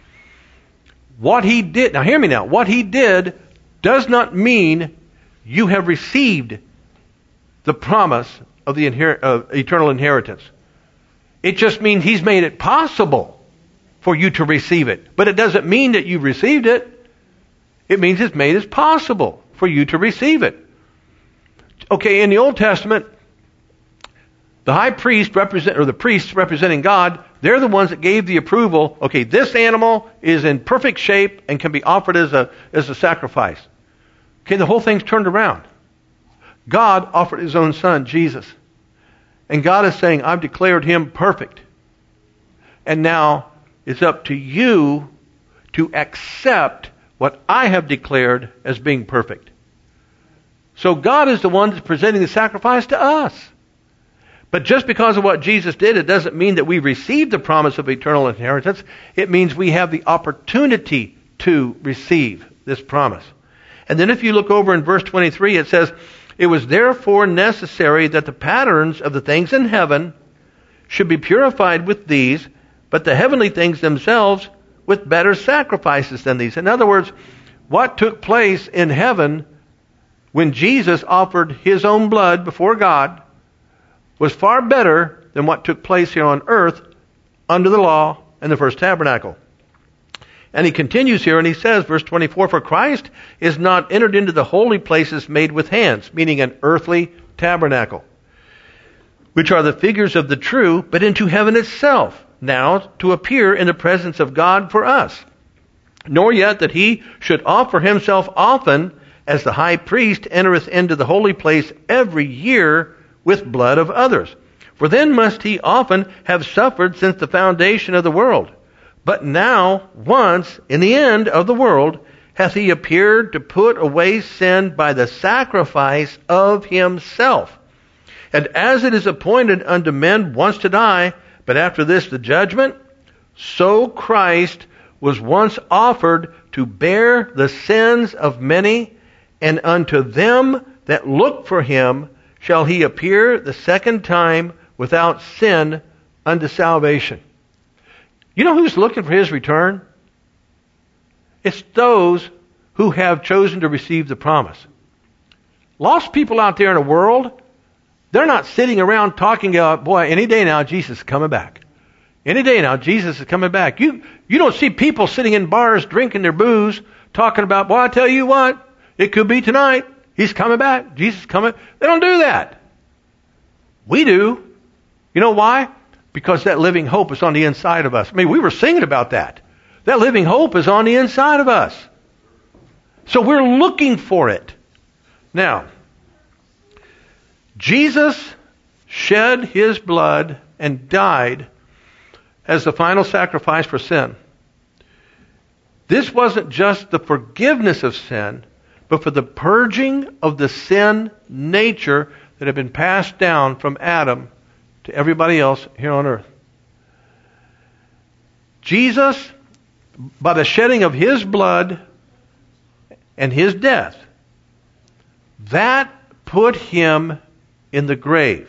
What he did, now hear me now, what he did does not mean you have received the promise of the inher- uh, eternal inheritance. It just means he's made it possible for you to receive it. But it doesn't mean that you've received it. It means it's made it possible for you to receive it. Okay, in the Old Testament, the high priest represent, or the priests representing God, they're the ones that gave the approval. Okay, this animal is in perfect shape and can be offered as a as a sacrifice. Okay, the whole thing's turned around. God offered his own son, Jesus. And God is saying, I've declared him perfect. And now it's up to you to accept what I have declared as being perfect. So God is the one that's presenting the sacrifice to us. But just because of what Jesus did, it doesn't mean that we received the promise of eternal inheritance. It means we have the opportunity to receive this promise. And then if you look over in verse twenty-three, it says, it was therefore necessary that the patterns of the things in heaven should be purified with these, but the heavenly things themselves with better sacrifices than these. In other words, what took place in heaven when Jesus offered his own blood before God was far better than what took place here on earth under the law and the first tabernacle. And he continues here and he says, verse twenty-four, for Christ is not entered into the holy places made with hands, meaning an earthly tabernacle, which are the figures of the true, but into heaven itself, now to appear in the presence of God for us. Nor yet that he should offer himself often, as the high priest entereth into the holy place every year with blood of others. For then must he often have suffered since the foundation of the world. But now, once, in the end of the world, hath he appeared to put away sin by the sacrifice of himself. And as it is appointed unto men once to die, but after this the judgment, so Christ was once offered to bear the sins of many, and unto them that look for him shall he appear the second time without sin unto salvation. You know who's looking for his return? It's those who have chosen to receive the promise. Lost people out there in the world, they're not sitting around talking about, boy, any day now Jesus is coming back. Any day now Jesus is coming back. You you don't see people sitting in bars drinking their booze talking about, well, I tell you what, it could be tonight. He's coming back. Jesus is coming. They don't do that. We do. You know why? Because that living hope is on the inside of us. I mean, we were singing about that. That living hope is on the inside of us. So we're looking for it. Now, Jesus shed his blood and died as the final sacrifice for sin. This wasn't just the forgiveness of sin, but for the purging of the sin nature that had been passed down from Adam to everybody else here on earth. Jesus, by the shedding of his blood and his death, that put him in the grave.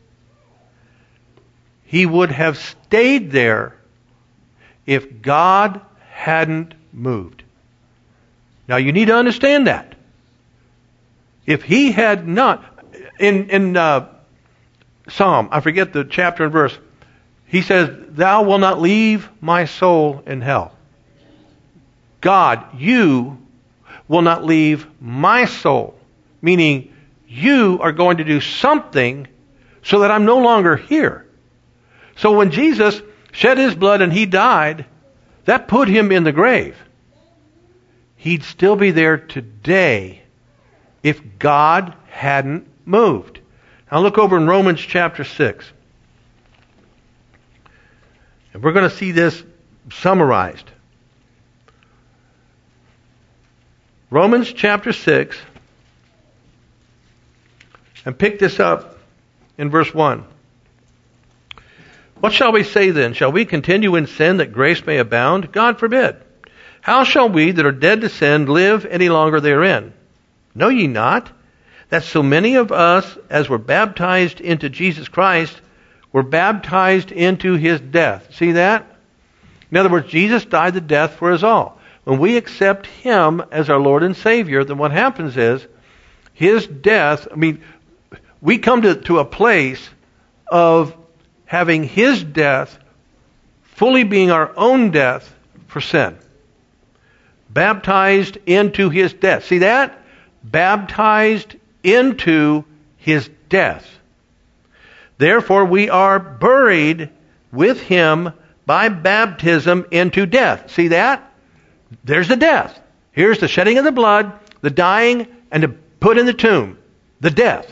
He would have stayed there if God hadn't moved. Now you need to understand that. If he had not, in in uh, Psalm, I forget the chapter and verse, he says, thou wilt not leave my soul in hell. God, you will not leave my soul. Meaning, you are going to do something so that I'm no longer here. So when Jesus shed his blood and he died, that put him in the grave. He'd still be there today if God hadn't moved. Now look over in Romans chapter six. And we're going to see this summarized. Romans chapter six. And pick this up in verse one. What shall we say then? Shall we continue in sin that grace may abound? God forbid. How shall we that are dead to sin live any longer therein? Know ye not that so many of us as were baptized into Jesus Christ were baptized into his death? See that? In other words, Jesus died the death for us all. When we accept him as our Lord and Savior, then what happens is his death, I mean, we come to, to a place of having his death fully being our own death for sin. Baptized into his death. See that? Baptized into his death. Therefore we are buried with him by baptism into death. See that? There's the death. Here's the shedding of the blood, the dying, and the put in the tomb. The death.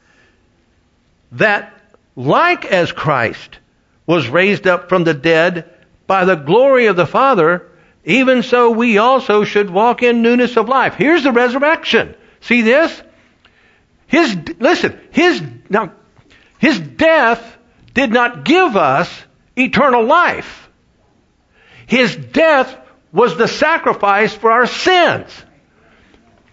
That like as Christ was raised up from the dead by the glory of the Father, even so we also should walk in newness of life. Here's the resurrection. See this? His, listen, his, now, his death did not give us eternal life. His death was the sacrifice for our sins.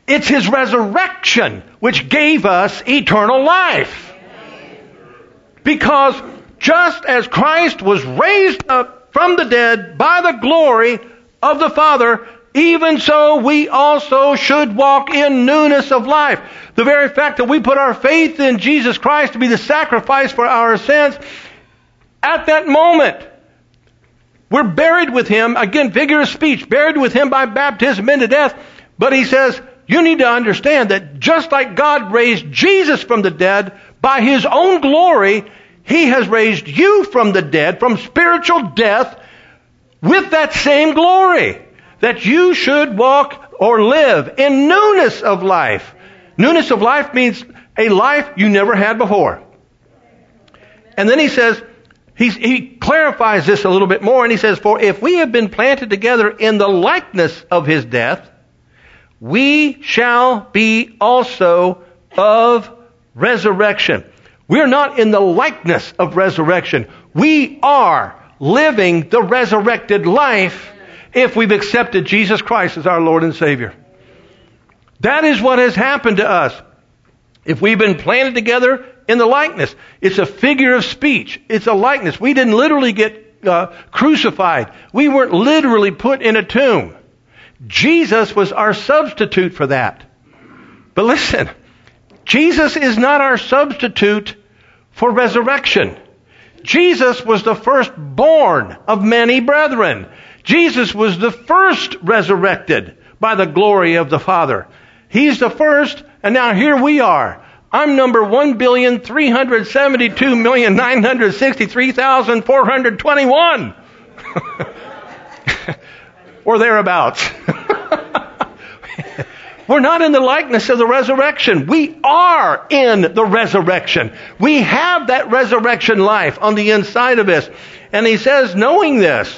It's His resurrection which gave us eternal life. Because just as Christ was raised up from the dead by the glory of the Father, even so we also should walk in newness of life. The very fact that we put our faith in Jesus Christ to be the sacrifice for our sins, at that moment, we're buried with Him, again, figure of speech, buried with Him by baptism into death. But He says, you need to understand that just like God raised Jesus from the dead by His own glory, He has raised you from the dead, from spiritual death, with that same glory. That you should walk or live in newness of life. Newness of life means a life you never had before. And then he says, he's, he clarifies this a little bit more, and he says, for if we have been planted together in the likeness of His death, we shall be also of resurrection. We're not in the likeness of resurrection. We are living the resurrected life if we've accepted Jesus Christ as our Lord and Savior. That is what has happened to us. If we've been planted together in the likeness, it's a figure of speech. It's a likeness. We didn't literally get uh, crucified. We weren't literally put in a tomb. Jesus was our substitute for that. But listen, Jesus is not our substitute for resurrection. Jesus was the firstborn of many brethren. Jesus was the first resurrected by the glory of the Father. He's the first, and now here we are. I'm number one billion three hundred seventy-two million nine hundred sixty-three thousand four hundred twenty-one. Or thereabouts. We're not in the likeness of the resurrection. We are in the resurrection. We have that resurrection life on the inside of us. And he says, knowing this,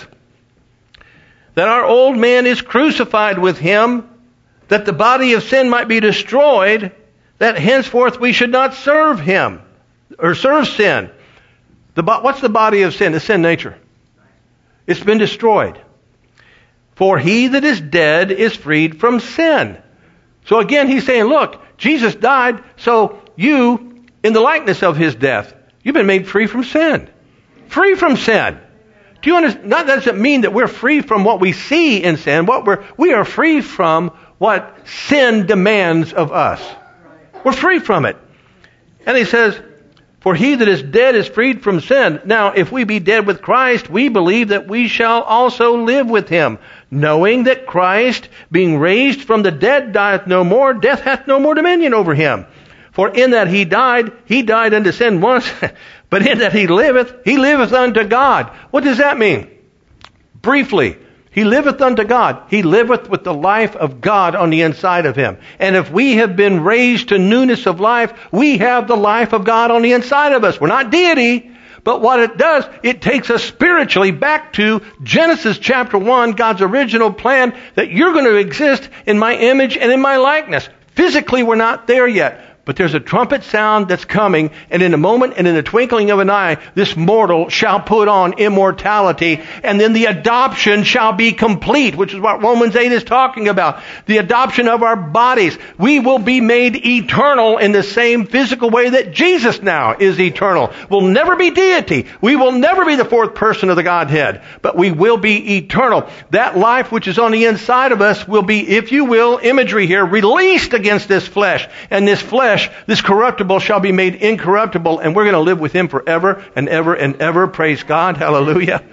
that our old man is crucified with Him, that the body of sin might be destroyed, that henceforth we should not serve him, or serve sin. The, what's the body of sin? The sin nature. It's been destroyed. For he that is dead is freed from sin. So again, he's saying, look, Jesus died, so you, in the likeness of His death, you've been made free from sin. Free from sin. Do you understand? That doesn't mean that we're free from what we see in sin. What we're, we are free from what sin demands of us. We're free from it. And he says, for he that is dead is freed from sin. Now, if we be dead with Christ, we believe that we shall also live with Him, knowing that Christ, being raised from the dead, dieth no more, death hath no more dominion over Him. For in that He died, He died unto sin once, but in that He liveth, He liveth unto God. What does that mean? Briefly, He liveth unto God. He liveth with the life of God on the inside of Him. And if we have been raised to newness of life, we have the life of God on the inside of us. We're not deity, but what it does, it takes us spiritually back to Genesis chapter one, God's original plan that you're going to exist in my image and in my likeness. Physically, we're not there yet. But there's a trumpet sound that's coming, and in a moment and in the twinkling of an eye, this mortal shall put on immortality, and then the adoption shall be complete, which is what Romans eight is talking about. The adoption of our bodies. We will be made eternal in the same physical way that Jesus now is eternal. We'll never be deity. We will never be the fourth person of the Godhead, but we will be eternal. That life which is on the inside of us will be, if you will, imagery here, released against this flesh, and this flesh, this corruptible shall be made incorruptible, and we're going to live with Him forever and ever and ever. Praise God. Hallelujah.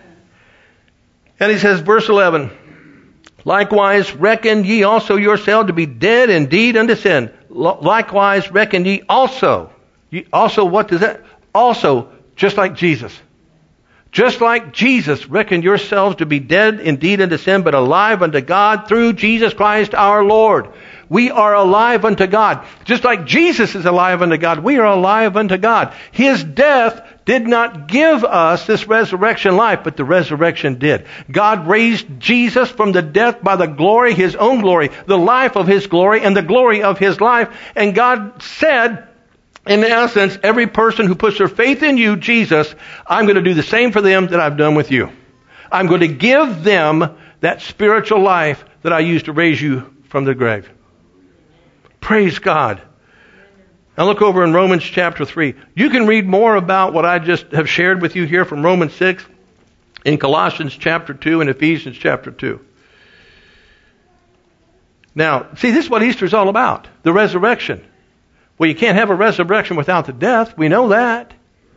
And he says, verse eleven, likewise reckon ye also yourselves to be dead indeed unto sin. Likewise reckon ye also. Ye also, what does that? Also, just like Jesus. Just like Jesus, reckon yourselves to be dead indeed unto sin, but alive unto God through Jesus Christ our Lord. We are alive unto God. Just like Jesus is alive unto God, we are alive unto God. His death did not give us this resurrection life, but the resurrection did. God raised Jesus from the death by the glory, His own glory, the life of His glory, and the glory of His life. And God said, in essence, every person who puts their faith in you, Jesus, I'm going to do the same for them that I've done with you. I'm going to give them that spiritual life that I used to raise you from the grave. Praise God. Now look over in Romans chapter three. You can read more about what I just have shared with you here from Romans six in Colossians chapter two and Ephesians chapter two. Now, see, this is what Easter is all about, the resurrection. Well, you can't have a resurrection without the death. We know that.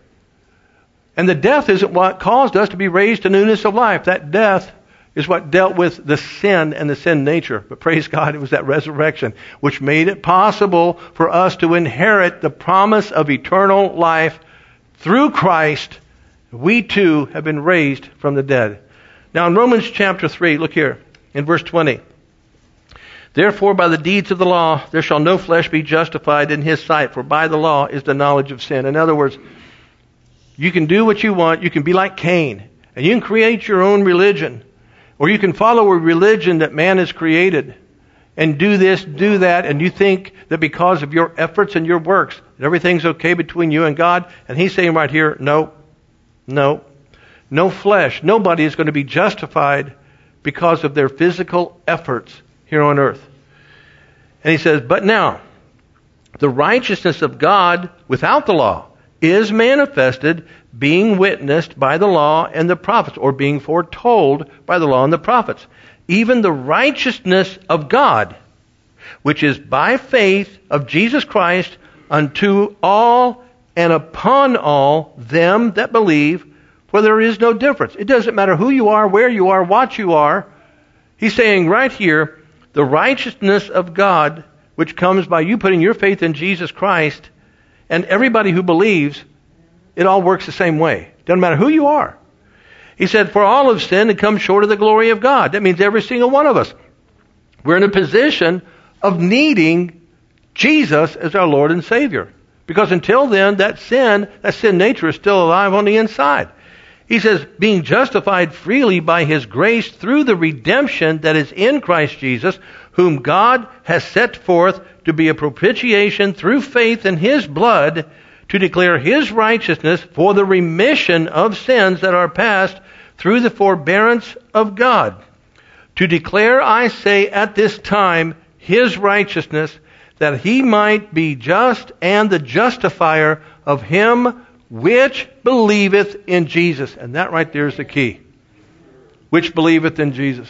And the death isn't what caused us to be raised to newness of life. That death is what dealt with the sin and the sin nature. But praise God, it was that resurrection which made it possible for us to inherit the promise of eternal life through Christ. We too have been raised from the dead. Now in Romans chapter three, look here in verse twenty. Therefore by the deeds of the law there shall no flesh be justified in his sight, for by the law is the knowledge of sin. In other words, you can do what you want. You can be like Cain, and you can create your own religion. Or you can follow a religion that man has created and do this, do that, and you think that because of your efforts and your works, that everything's okay between you and God. And he's saying right here, no, no, no flesh. Nobody is going to be justified because of their physical efforts here on earth. And he says, but now, the righteousness of God without the law is manifested, being witnessed by the law and the prophets, or being foretold by the law and the prophets. Even the righteousness of God, which is by faith of Jesus Christ unto all and upon all them that believe, for there is no difference. It doesn't matter who you are, where you are, what you are. He's saying right here, the righteousness of God, which comes by you putting your faith in Jesus Christ, and everybody who believes, it all works the same way. Doesn't matter who you are. He said, for all have sinned and come short of the glory of God. That means every single one of us. We're in a position of needing Jesus as our Lord and Savior. Because until then, that sin, that sin nature is still alive on the inside. He says, being justified freely by His grace through the redemption that is in Christ Jesus, whom God has set forth to be a propitiation through faith in His blood, to declare His righteousness for the remission of sins that are past through the forbearance of God. To declare, I say, at this time, His righteousness, that He might be just and the justifier of him which believeth in Jesus. And that right there is the key. Which believeth in Jesus.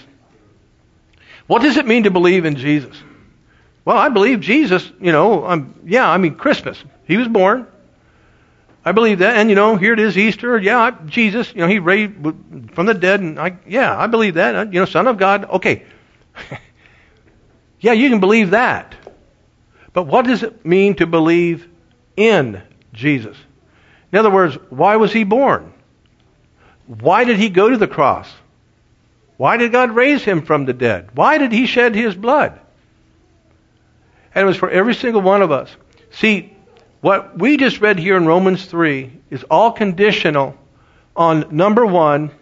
What does it mean to believe in Jesus? Well, I believe Jesus, you know, um, yeah, I mean Christmas. He was born. I believe that. And, you know, here it is, Easter. Yeah, I, Jesus, you know, He raised from the dead. And I, yeah, I believe that. You know, Son of God. Okay. Yeah, you can believe that. But what does it mean to believe in Jesus? In other words, why was He born? Why did He go to the cross? Why did God raise Him from the dead? Why did He shed His blood? And it was for every single one of us. See, what we just read here in Romans three is all conditional on, number one,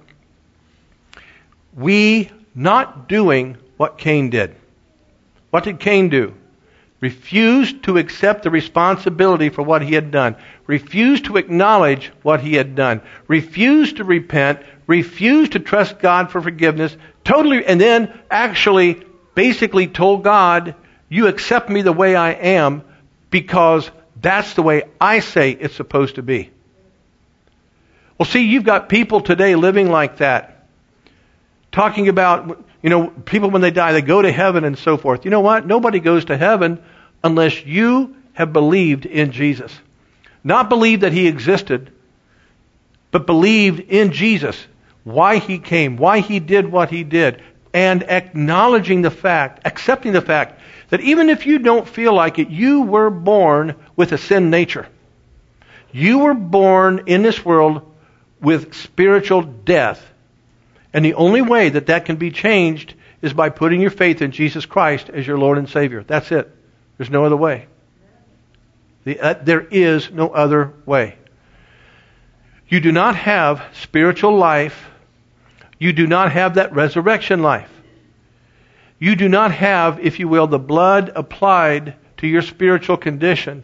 we not doing what Cain did. What did Cain do? Refused to accept the responsibility for what he had done. Refused to acknowledge what he had done. Refused to repent. Refused to trust God for forgiveness. Totally, and then actually basically told God, you accept me the way I am because that's the way I say it's supposed to be. Well, see, you've got people today living like that. Talking about, you know, people when they die, they go to heaven and so forth. You know what? Nobody goes to heaven unless you have believed in Jesus. Not believed that He existed, but believed in Jesus. Why He came, why He did what He did, and acknowledging the fact, accepting the fact that even if you don't feel like it, you were born with a sin nature. You were born in this world with spiritual death. And the only way that that can be changed is by putting your faith in Jesus Christ as your Lord and Savior. That's it. There's no other way. The, uh, there is no other way. You do not have spiritual life. You do not have that resurrection life. You do not have, if you will, the blood applied to your spiritual condition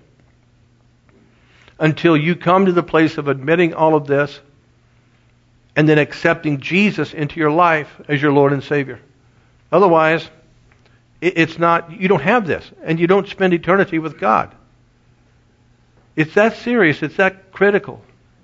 until you come to the place of admitting all of this and then accepting Jesus into your life as your Lord and Savior. Otherwise, it's not, you don't have this, and you don't spend eternity with God. It's that serious. It's that critical.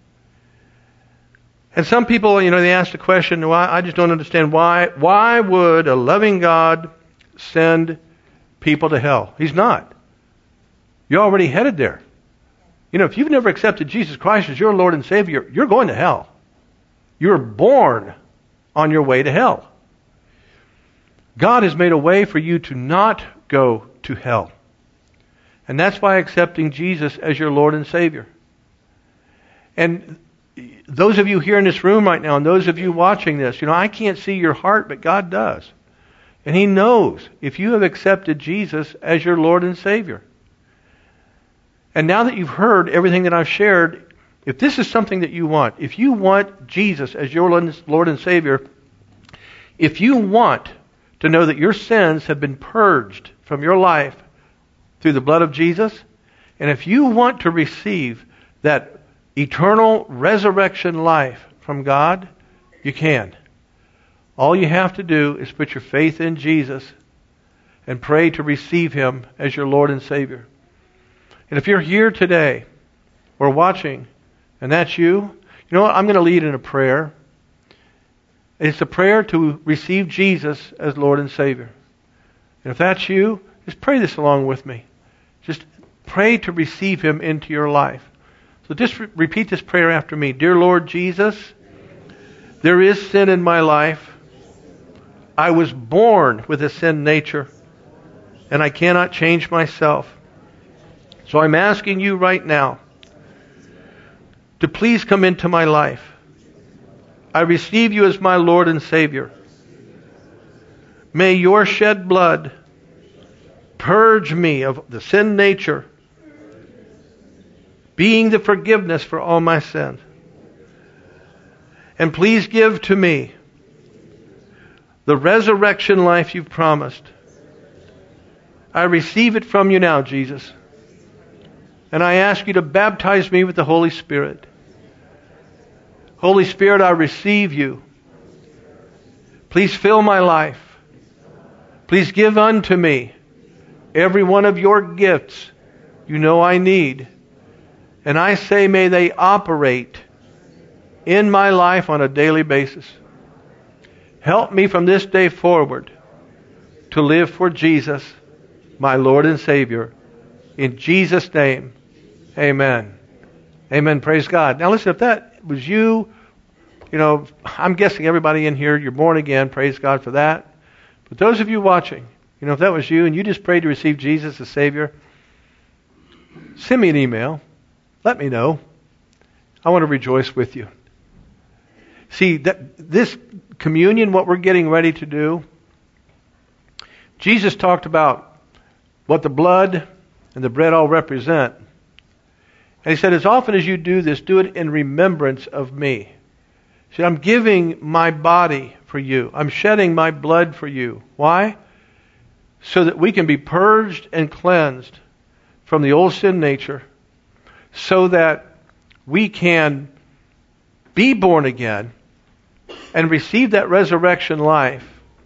And some people, you know, they ask the question, why, I just don't understand why, why would a loving God send people to hell? He's not. You're already headed there. You know, if you've never accepted Jesus Christ as your Lord and Savior, you're going to hell. You're born on your way to hell. God has made a way for you to not go to hell. And that's by accepting Jesus as your Lord and Savior. And those of you here in this room right now, and those of you watching this, you know, I can't see your heart, but God does. And He knows if you have accepted Jesus as your Lord and Savior. And now that you've heard everything that I've shared, if this is something that you want, if you want Jesus as your Lord and Savior, if you want to know that your sins have been purged from your life through the blood of Jesus, and if you want to receive that eternal resurrection life from God, you can. All you have to do is put your faith in Jesus and pray to receive Him as your Lord and Savior. And if you're here today or watching, and that's you, you know what? I'm going to lead in a prayer. It's a prayer to receive Jesus as Lord and Savior. And if that's you, just pray this along with me. Just pray to receive Him into your life. So just re- repeat this prayer after me. Dear Lord Jesus, there is sin in my life. I was born with a sin nature, and I cannot change myself. So I'm asking you right now to please come into my life. I receive you as my Lord and Savior. May your shed blood purge me of the sin nature, being the forgiveness for all my sins. And please give to me the resurrection life you've promised. I receive it from you now, Jesus. And I ask you to baptize me with the Holy Spirit. Holy Spirit, I receive you. Please fill my life. Please give unto me every one of your gifts you know I need. And I say, may they operate in my life on a daily basis. Help me from this day forward to live for Jesus, my Lord and Savior. In Jesus' name, amen. Amen. Praise God. Now listen, if that was you, you know, I'm guessing everybody in here, you're born again. Praise God for that. But those of you watching, you know, if that was you and you just prayed to receive Jesus as Savior, send me an email. Let me know. I want to rejoice with you. See, that this communion, what we're getting ready to do, Jesus talked about what the blood and the bread all represent. And He said, as often as you do this, do it in remembrance of me. He said, I'm giving my body for you. I'm shedding my blood for you. Why? So that we can be purged and cleansed from the old sin nature, so that we can be born again and receive that resurrection life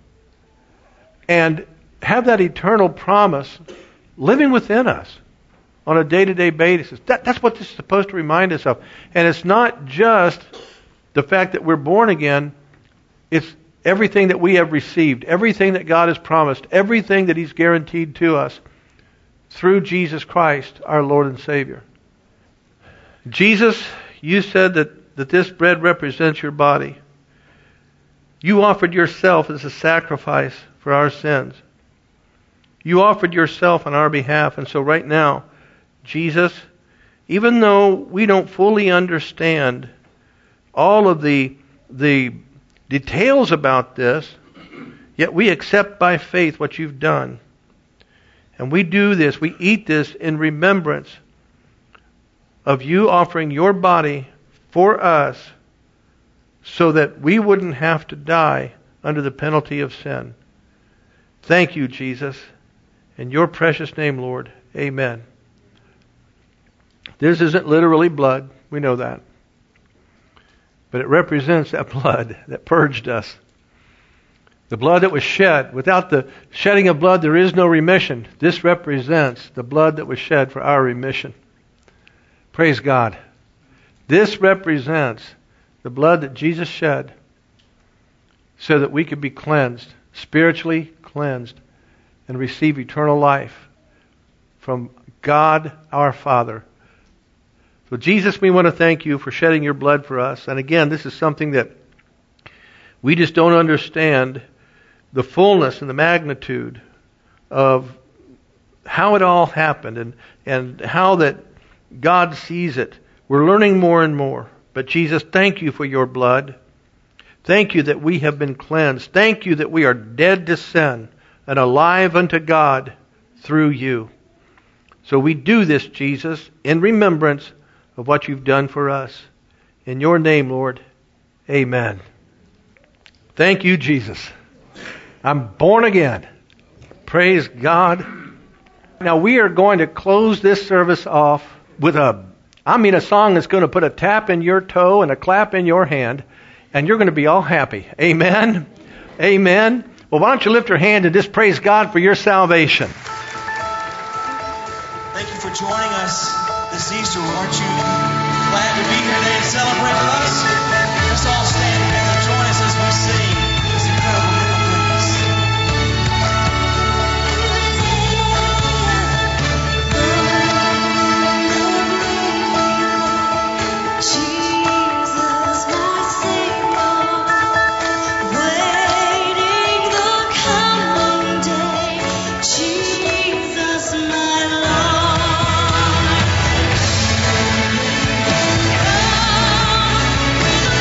and have that eternal promise living within us on a day-to-day basis. That, that's what this is supposed to remind us of. And it's not just the fact that we're born again. It's everything that we have received, everything that God has promised, everything that He's guaranteed to us through Jesus Christ, our Lord and Savior. Jesus, you said that, that this bread represents your body. You offered yourself as a sacrifice for our sins. You offered yourself on our behalf. And so right now, Jesus, even though we don't fully understand all of the, the details about this, yet we accept by faith what you've done. And we do this, we eat this in remembrance of you offering your body for us so that we wouldn't have to die under the penalty of sin. Thank you, Jesus. In your precious name, Lord. Amen. This isn't literally blood. We know that. But it represents that blood that purged us. The blood that was shed. Without the shedding of blood, there is no remission. This represents the blood that was shed for our remission. Praise God. This represents the blood that Jesus shed so that we could be cleansed, spiritually cleansed, and receive eternal life from God our Father. So Jesus, we want to thank you for shedding your blood for us. And again, this is something that we just don't understand the fullness and the magnitude of how it all happened and, and how that God sees it. We're learning more and more. But Jesus, thank you for your blood. Thank you that we have been cleansed. Thank you that we are dead to sin and alive unto God through you. So we do this, Jesus, in remembrance of what you've done for us. In your name, Lord, amen. Thank you, Jesus. I'm born again. Praise God. Now we are going to close this service off with a, I mean a song that's going to put a tap in your toe and a clap in your hand, and you're going to be all happy. Amen. Amen. Well, why don't you lift your hand and just praise God for your salvation. Thank you for joining us this Easter. Aren't you glad to be here today and celebrate with us? Let's all stand together and join us as we sing this incredible hymn of praise. Jesus, my Savior, waiting the coming day. Jesus, my Lord, come with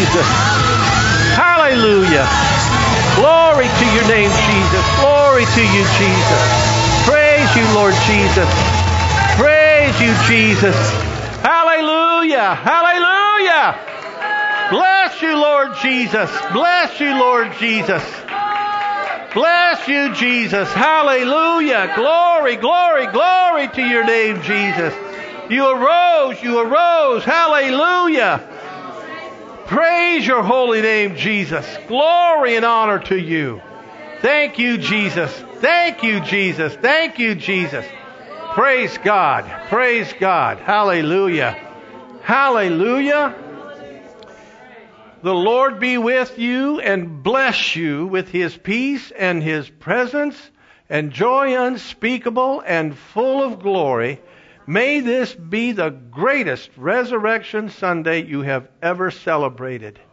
Jesus. Hallelujah. Glory to your name, Jesus. Glory to you, Jesus. Praise you, Lord Jesus. Praise you, Jesus. Hallelujah. Hallelujah. Bless you, Lord Jesus. Bless you, Lord Jesus. Bless you, Jesus. Hallelujah. Glory, glory, glory to your name, Jesus. You arose. You arose. Hallelujah. Praise your holy name, Jesus. Glory and honor to you. Thank you, Jesus. Thank you, Jesus. Thank you, Jesus. Praise God. Praise God. Hallelujah. Hallelujah. The Lord be with you and bless you with His peace and His presence and joy unspeakable and full of glory. May this be the greatest Resurrection Sunday you have ever celebrated.